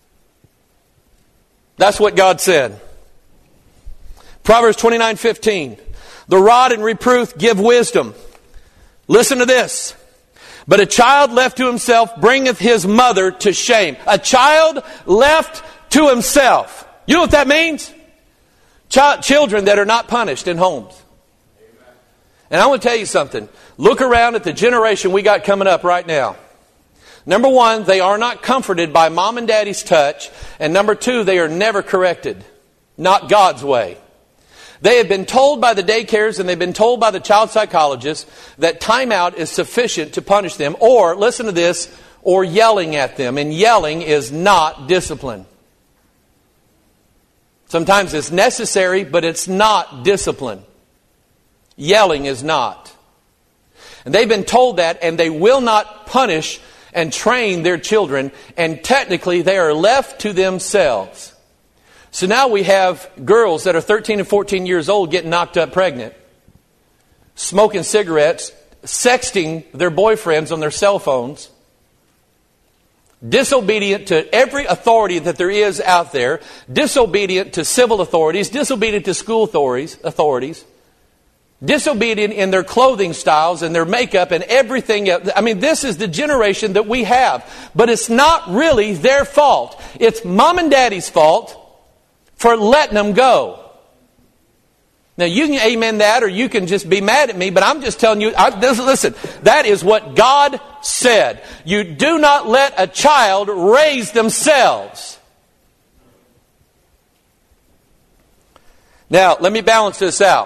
S1: That's what God said. Proverbs twenty-nine fifteen. The rod and reproof give wisdom. Listen to this. But a child left to himself bringeth his mother to shame. A child left to himself. You know what that means? Ch- children that are not punished in homes. Amen. And I want to tell you something. Look around at the generation we got coming up right now. Number one, they are not comforted by mom and daddy's touch. And number two, they are never corrected. Not God's way. They have been told by the daycares and they've been told by the child psychologists that timeout is sufficient to punish them. Or, listen to this, or yelling at them. And yelling is not discipline. Sometimes it's necessary, but it's not discipline. Yelling is not. And they've been told that and they will not punish and train their children. And technically they are left to themselves. So now we have girls that are thirteen and fourteen years old getting knocked up pregnant, smoking cigarettes, sexting their boyfriends on their cell phones, disobedient to every authority that there is out there, disobedient to civil authorities, disobedient to school authorities, authorities, disobedient in their clothing styles and their makeup and everything else. I mean, this is the generation that we have. But it's not really their fault. It's mom and daddy's fault for letting them go. Now, you can amen that or you can just be mad at me, but I'm just telling you, I, listen, that is what God said. You do not let a child raise themselves. Now, let me balance this out.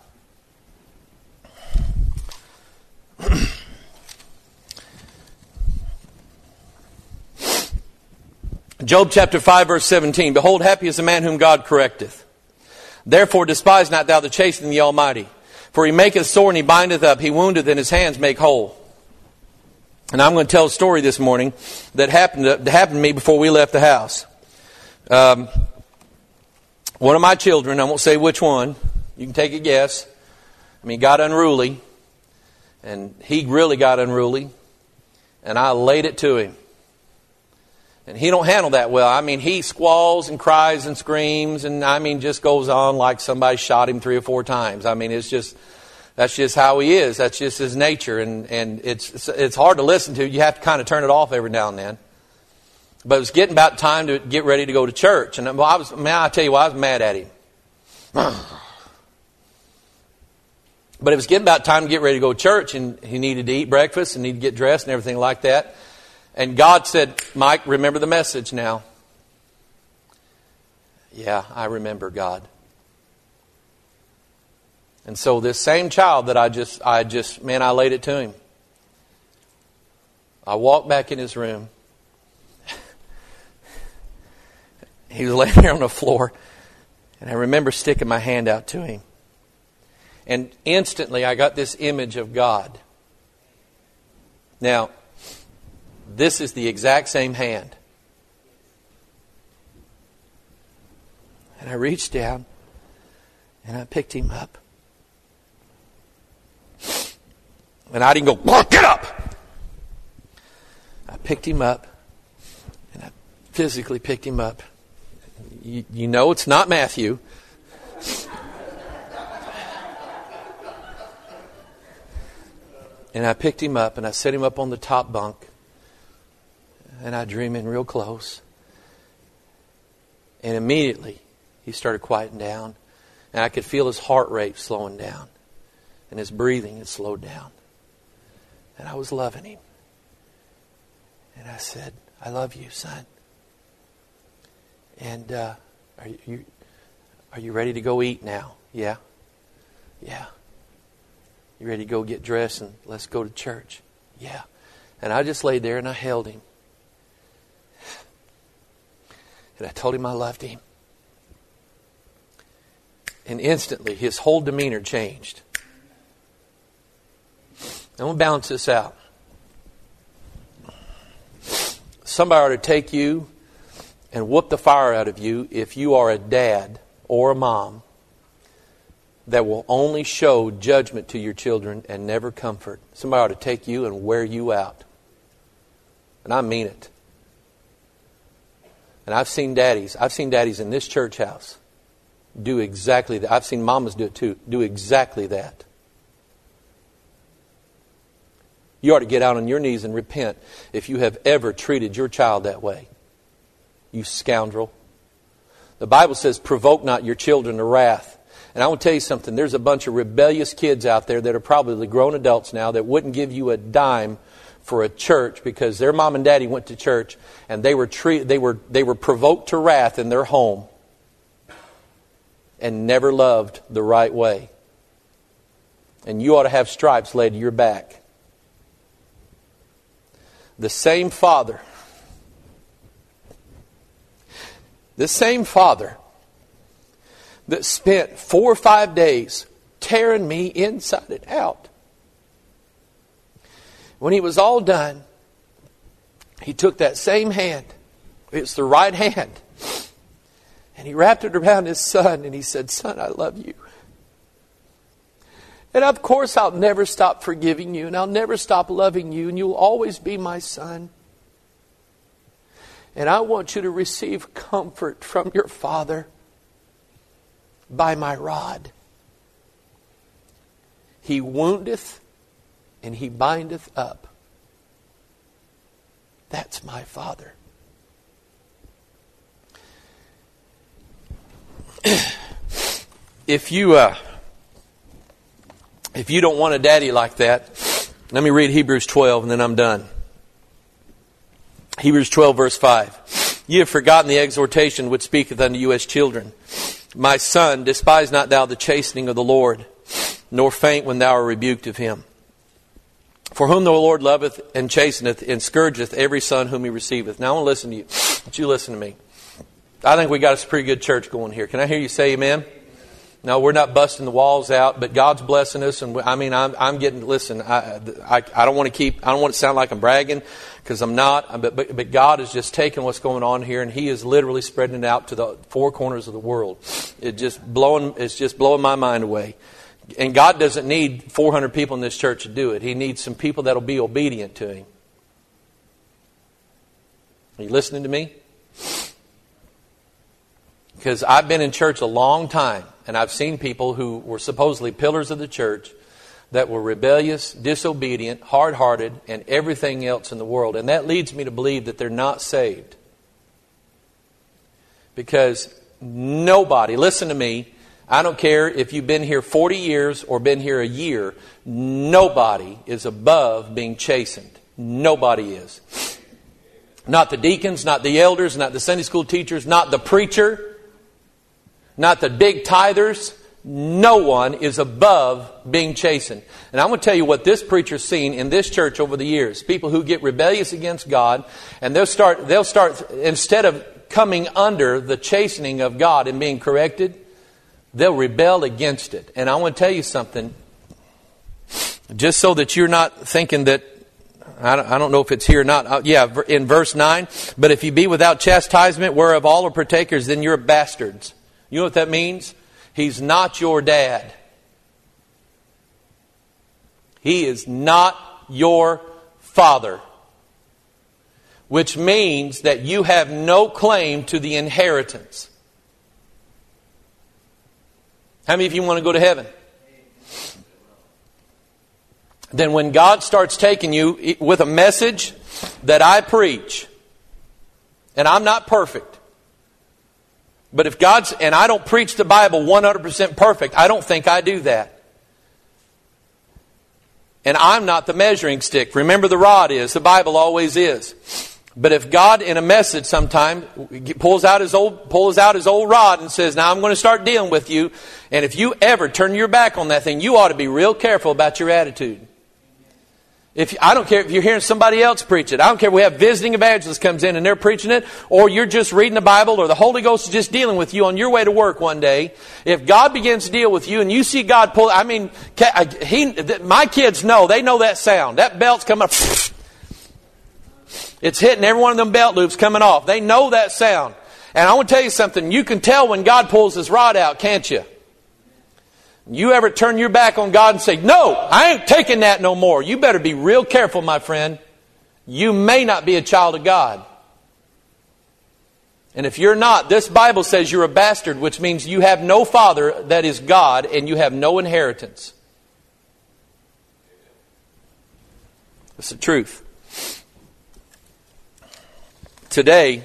S1: Job chapter five verse seventeen. Behold, happy is the man whom God correcteth. Therefore despise not thou the chastening of the Almighty. For He maketh sore and He bindeth up. He woundeth and His hands make whole. And I'm going to tell a story this morning that happened to, that happened to me before we left the house. Um, one of my children, I won't say which one. You can take a guess. I mean, got unruly. And he really got unruly. And I laid it to him. And he don't handle that well. I mean, he squalls and cries and screams and, I mean, just goes on like somebody shot him three or four times. I mean, it's just, that's just how he is. That's just his nature. And, and it's, it's hard to listen to. You have to kind of turn it off every now and then. But it was getting about time to get ready to go to church. And well, I was, man, I tell you what, I was mad at him. But it was getting about time to get ready to go to church, and he needed to eat breakfast and needed to get dressed and everything like that. And God said, Mike, remember the message now. Yeah, I remember, God. And so this same child that I just, I just, man, I laid it to him. I walked back in his room. He was laying there on the floor. And I remember sticking my hand out to him. And instantly I got this image of God. Now, this is the exact same hand. And I reached down and I picked him up. And I didn't go, get up! I picked him up and I physically picked him up. You, you know it's not Matthew. And I picked him up and I set him up on the top bunk. And I drew him in real close. And immediately he started quieting down. And I could feel his heart rate slowing down. And his breathing had slowed down. And I was loving him. And I said, I love you, son. And uh, are you are you ready to go eat now? Yeah. Yeah. You ready to go get dressed and let's go to church? Yeah. And I just laid there and I held him. And I told him I loved him. And instantly his whole demeanor changed. I'm going to balance this out. Somebody ought to take you and whoop the fire out of you if you are a dad or a mom that will only show judgment to your children and never comfort. Somebody ought to take you and wear you out. And I mean it. And I've seen daddies, I've seen daddies in this church house do exactly that. I've seen mamas do it too, do exactly that. You ought to get out on your knees and repent if you have ever treated your child that way. You scoundrel. The Bible says, provoke not your children to wrath. And I want to tell you something. There's a bunch of rebellious kids out there that are probably grown adults now that wouldn't give you a dime for a church because their mom and daddy went to church and they were treat, they were they were provoked to wrath in their home and never loved the right way. And you ought to have stripes laid to your back. The same father, the same father that spent four or five days tearing me inside and out. When he was all done, he took that same hand, it's the right hand, and he wrapped it around his son and he said, son, I love you. And of course I'll never stop forgiving you and I'll never stop loving you and you'll always be my son. And I want you to receive comfort from your father by my rod. He woundeth and he bindeth up. That's my father. If you uh, if you don't want a daddy like that, let me read Hebrews twelve and then I'm done. Hebrews twelve verse five. Ye have forgotten the exhortation which speaketh unto you as children. My son, despise not thou the chastening of the Lord, nor faint when thou art rebuked of him. For whom the Lord loveth and chasteneth and scourgeth every son whom he receiveth. Now I want to listen to you. But you listen to me. I think we got a pretty good church going here. Can I hear you say amen? No, we're not busting the walls out, but God's blessing us. And we, I mean, I'm, I'm getting, listen, I, I, I don't want to keep, I don't want to sound like I'm bragging because I'm not. But, but, but God is just taking what's going on here and He is literally spreading it out to the four corners of the world. It just blowing, it's just blowing my mind away. And God doesn't need four hundred people in this church to do it. He needs some people that will be obedient to Him. Are you listening to me? Because I've been in church a long time, and I've seen people who were supposedly pillars of the church that were rebellious, disobedient, hard-hearted, and everything else in the world. And that leads me to believe that they're not saved. Because nobody, listen to me, I don't care if you've been here forty years or been here a year. Nobody is above being chastened. Nobody is. Not the deacons, not the elders, not the Sunday school teachers, not the preacher, not the big tithers. No one is above being chastened. And I'm going to tell you what this preacher's seen in this church over the years. People who get rebellious against God, and they'll start, they'll start, instead of coming under the chastening of God and being corrected, they'll rebel against it. And I want to tell you something, just so that you're not thinking that, I don't, I don't know if it's here or not. Uh, yeah, in verse nine, but if you be without chastisement, whereof all are partakers, then you're bastards. You know what that means? He's not your dad. He is not your father. Which means that you have no claim to the inheritance. How many of you want to go to heaven? Then when God starts taking you with a message that I preach, and I'm not perfect, but if God's, and I don't preach the Bible one hundred percent perfect, I don't think I do that. And I'm not the measuring stick. Remember, the rod is, the Bible always is. But if God in a message sometime pulls out his old pulls out his old rod and says, now I'm going to start dealing with you, and if you ever turn your back on that thing, you ought to be real careful about your attitude. If I don't care if you're hearing somebody else preach it. I don't care if we have visiting evangelists comes in and they're preaching it, or you're just reading the Bible, or the Holy Ghost is just dealing with you on your way to work one day. If God begins to deal with you and you see God pull, I mean, he, my kids know, they know that sound. That belt's coming up. It's hitting every one of them belt loops coming off. They know that sound. And I want to tell you something. You can tell when God pulls his rod out, can't you? You ever turn your back on God and say, no, I ain't taking that no more. You better be real careful, my friend. You may not be a child of God. And if you're not, this Bible says you're a bastard, which means you have no father that is God and you have no inheritance. It's the truth. Today,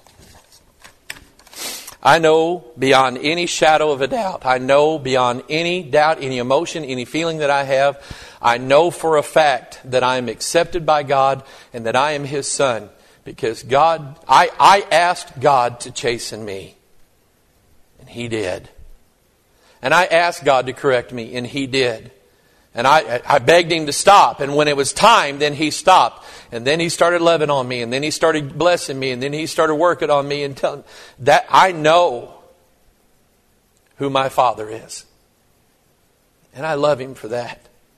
S1: I know beyond any shadow of a doubt, I know beyond any doubt, any emotion, any feeling that I have, I know for a fact that I am accepted by God and that I am His son. Because God, I, I asked God to chasten me. And He did. And I asked God to correct me, and He did. And I, I begged Him to stop. And when it was time, then He stopped. And then He started loving on me. And then He started blessing me. And then He started working on me. And telling that I know who my Father is. And I love Him for that.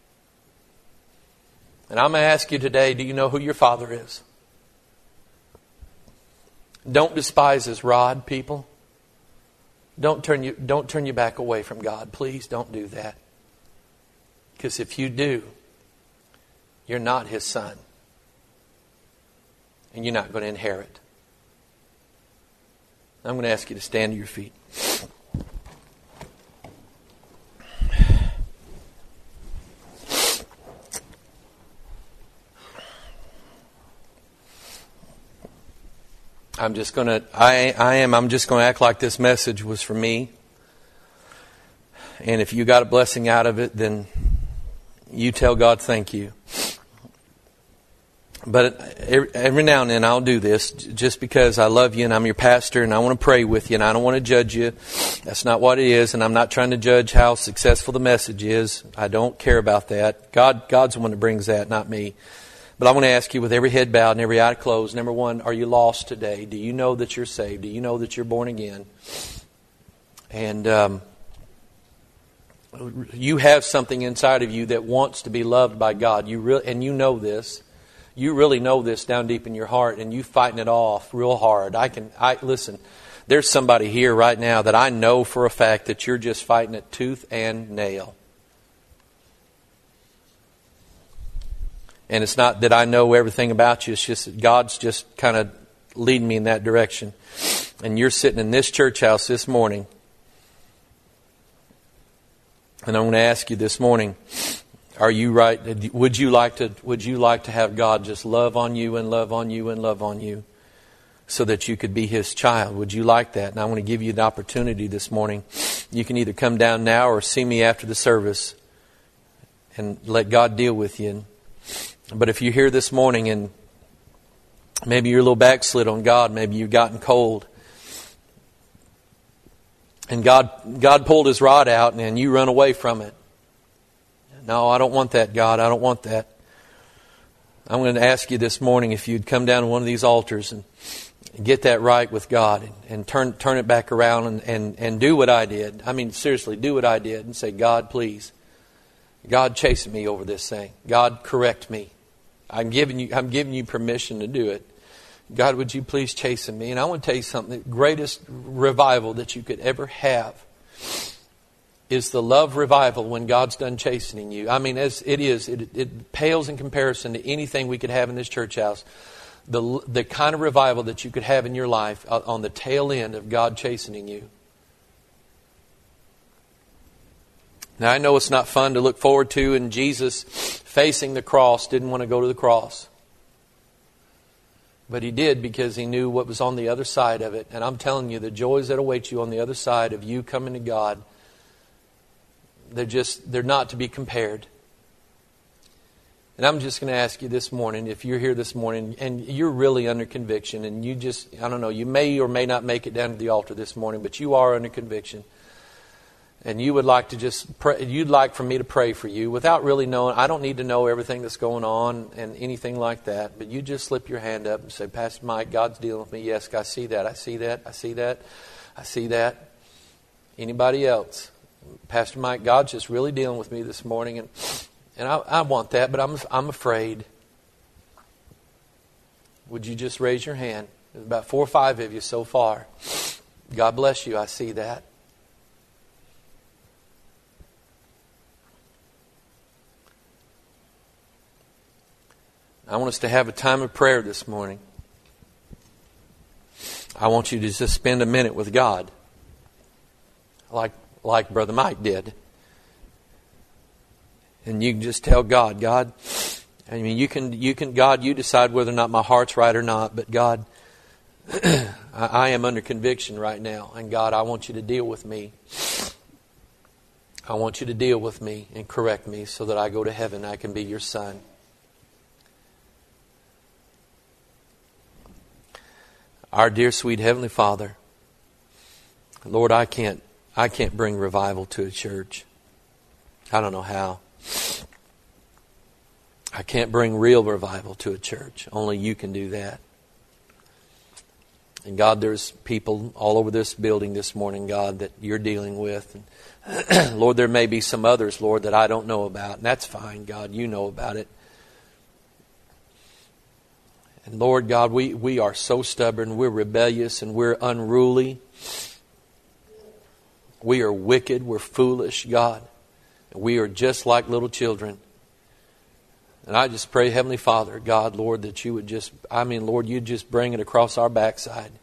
S1: And I'm going to ask you today, do you know who your Father is? Don't despise His rod, people. Don't turn you, don't turn your back away from God. Please don't do that. Because if you do, you're not His son. And you're not going to inherit. I'm going to ask you to stand to your feet. I'm just going to, I, I am, I'm just going to act like this message was for me. And if you got a blessing out of it, then you tell God thank you. But every now and then I'll do this just because I love you and I'm your pastor and I want to pray with you and I don't want to judge you. That's not what it is, and I'm not trying to judge how successful the message is. I don't care about that. God, God's the one that brings that, not me. But I want to ask you, with every head bowed and every eye closed, number one, are you lost today? Do you know that you're saved? Do you know that you're born again? And um, you have something inside of you that wants to be loved by God. You really, and you know this. You really know this down deep in your heart, and you fighting it off real hard. I can, I listen. There's somebody here right now that I know for a fact that you're just fighting it tooth and nail. And it's not that I know everything about you. It's just that God's just kind of leading me in that direction. And you're sitting in this church house this morning. And I'm going to ask you this morning, are you right? Would you like to, would you like to have God just love on you and love on you and love on you so that you could be His child? Would you like that? And I want to give you the opportunity this morning. You can either come down now or see me after the service and let God deal with you. But if you're here this morning and maybe you're a little backslid on God, maybe you've gotten cold, and God God pulled His rod out and you run away from it. No, I don't want that, God. I don't want that. I'm going to ask you this morning if you'd come down to one of these altars and get that right with God and, and turn turn it back around and, and, and do what I did. I mean, seriously, do what I did and say, God, please. God, chasten me over this thing. God, correct me. I'm giving you, I'm giving you permission to do it. God, would you please chasten me? And I want to tell you something. The greatest revival that you could ever have is the love revival when God's done chastening you. I mean, as it is, it, it pales in comparison to anything we could have in this church house. The, the kind of revival that you could have in your life on the tail end of God chastening you. Now, I know it's not fun to look forward to, and Jesus, facing the cross, didn't want to go to the cross. But He did because He knew what was on the other side of it. And I'm telling you, the joys that await you on the other side of you coming to God, they're just, they're not to be compared. And I'm just going to ask you this morning, if you're here this morning and you're really under conviction and you just, I don't know, you may or may not make it down to the altar this morning, but you are under conviction. And you would like to just pray, you'd like for me to pray for you without really knowing. I don't need to know everything that's going on and anything like that. But you just slip your hand up and say, Pastor Mike, God's dealing with me. Yes, I see that. I see that. I see that. I see that. Anybody else? Pastor Mike, God's just really dealing with me this morning. And and I, I want that, but I'm I'm afraid. Would you just raise your hand? There's about four or five of you so far. God bless you. I see that. I want us to have a time of prayer this morning. I want you to just spend a minute with God, like like Brother Mike did. And you can just tell God, God, I mean, you can, you can, God, you decide whether or not my heart's right or not. But God, I, I am under conviction right now. And God, I want you to deal with me. I want you to deal with me and correct me so that I go to heaven. I can be your son. Our dear, sweet Heavenly Father, Lord, I can't, I can't bring revival to a church. I don't know how. I can't bring real revival to a church. Only you can do that. And God, there's people all over this building this morning, God, that you're dealing with. And Lord, there may be some others, Lord, that I don't know about. And that's fine, God. You know about it. And Lord God, we, we are so stubborn, we're rebellious, and we're unruly. We are wicked, we're foolish, God. And we are just like little children. And I just pray, Heavenly Father, God, Lord, that you would just, I mean, Lord, you'd just bring it across our backside.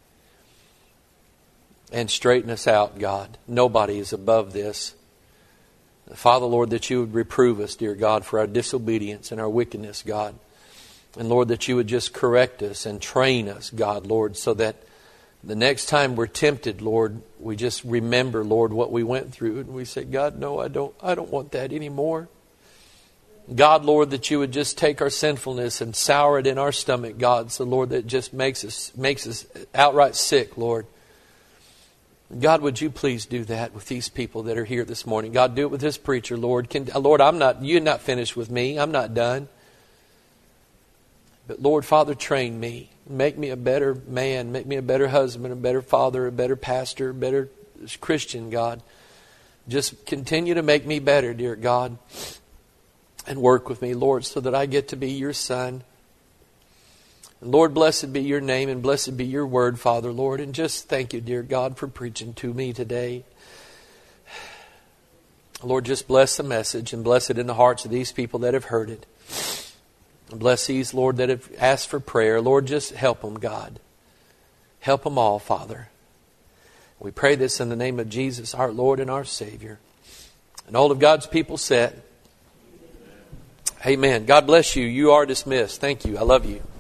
S1: And straighten us out, God. Nobody is above this. Father, Lord, that you would reprove us, dear God, for our disobedience and our wickedness, God. And Lord, that you would just correct us and train us, God, Lord, so that the next time we're tempted, Lord, we just remember, Lord, what we went through. And we say, God, no, I don't, I don't want that anymore. God, Lord, that you would just take our sinfulness and sour it in our stomach, God. So, Lord, that just makes us, makes us outright sick, Lord. God, would you please do that with these people that are here this morning? God, do it with this preacher, Lord. Can, Lord, I'm not, you're not finished with me. I'm not done. But Lord, Father, train me. Make me a better man. Make me a better husband, a better father, a better pastor, a better Christian, God. Just continue to make me better, dear God. And work with me, Lord, so that I get to be your son. And Lord, blessed be your name and blessed be your word, Father, Lord. And just thank you, dear God, for preaching to me today. Lord, just bless the message and bless it in the hearts of these people that have heard it. Bless these, Lord, that have asked for prayer. Lord, just help them, God. Help them all, Father. We pray this in the name of Jesus, our Lord and our Savior. And all of God's people said, Amen. God bless you. You are dismissed. Thank you. I love you.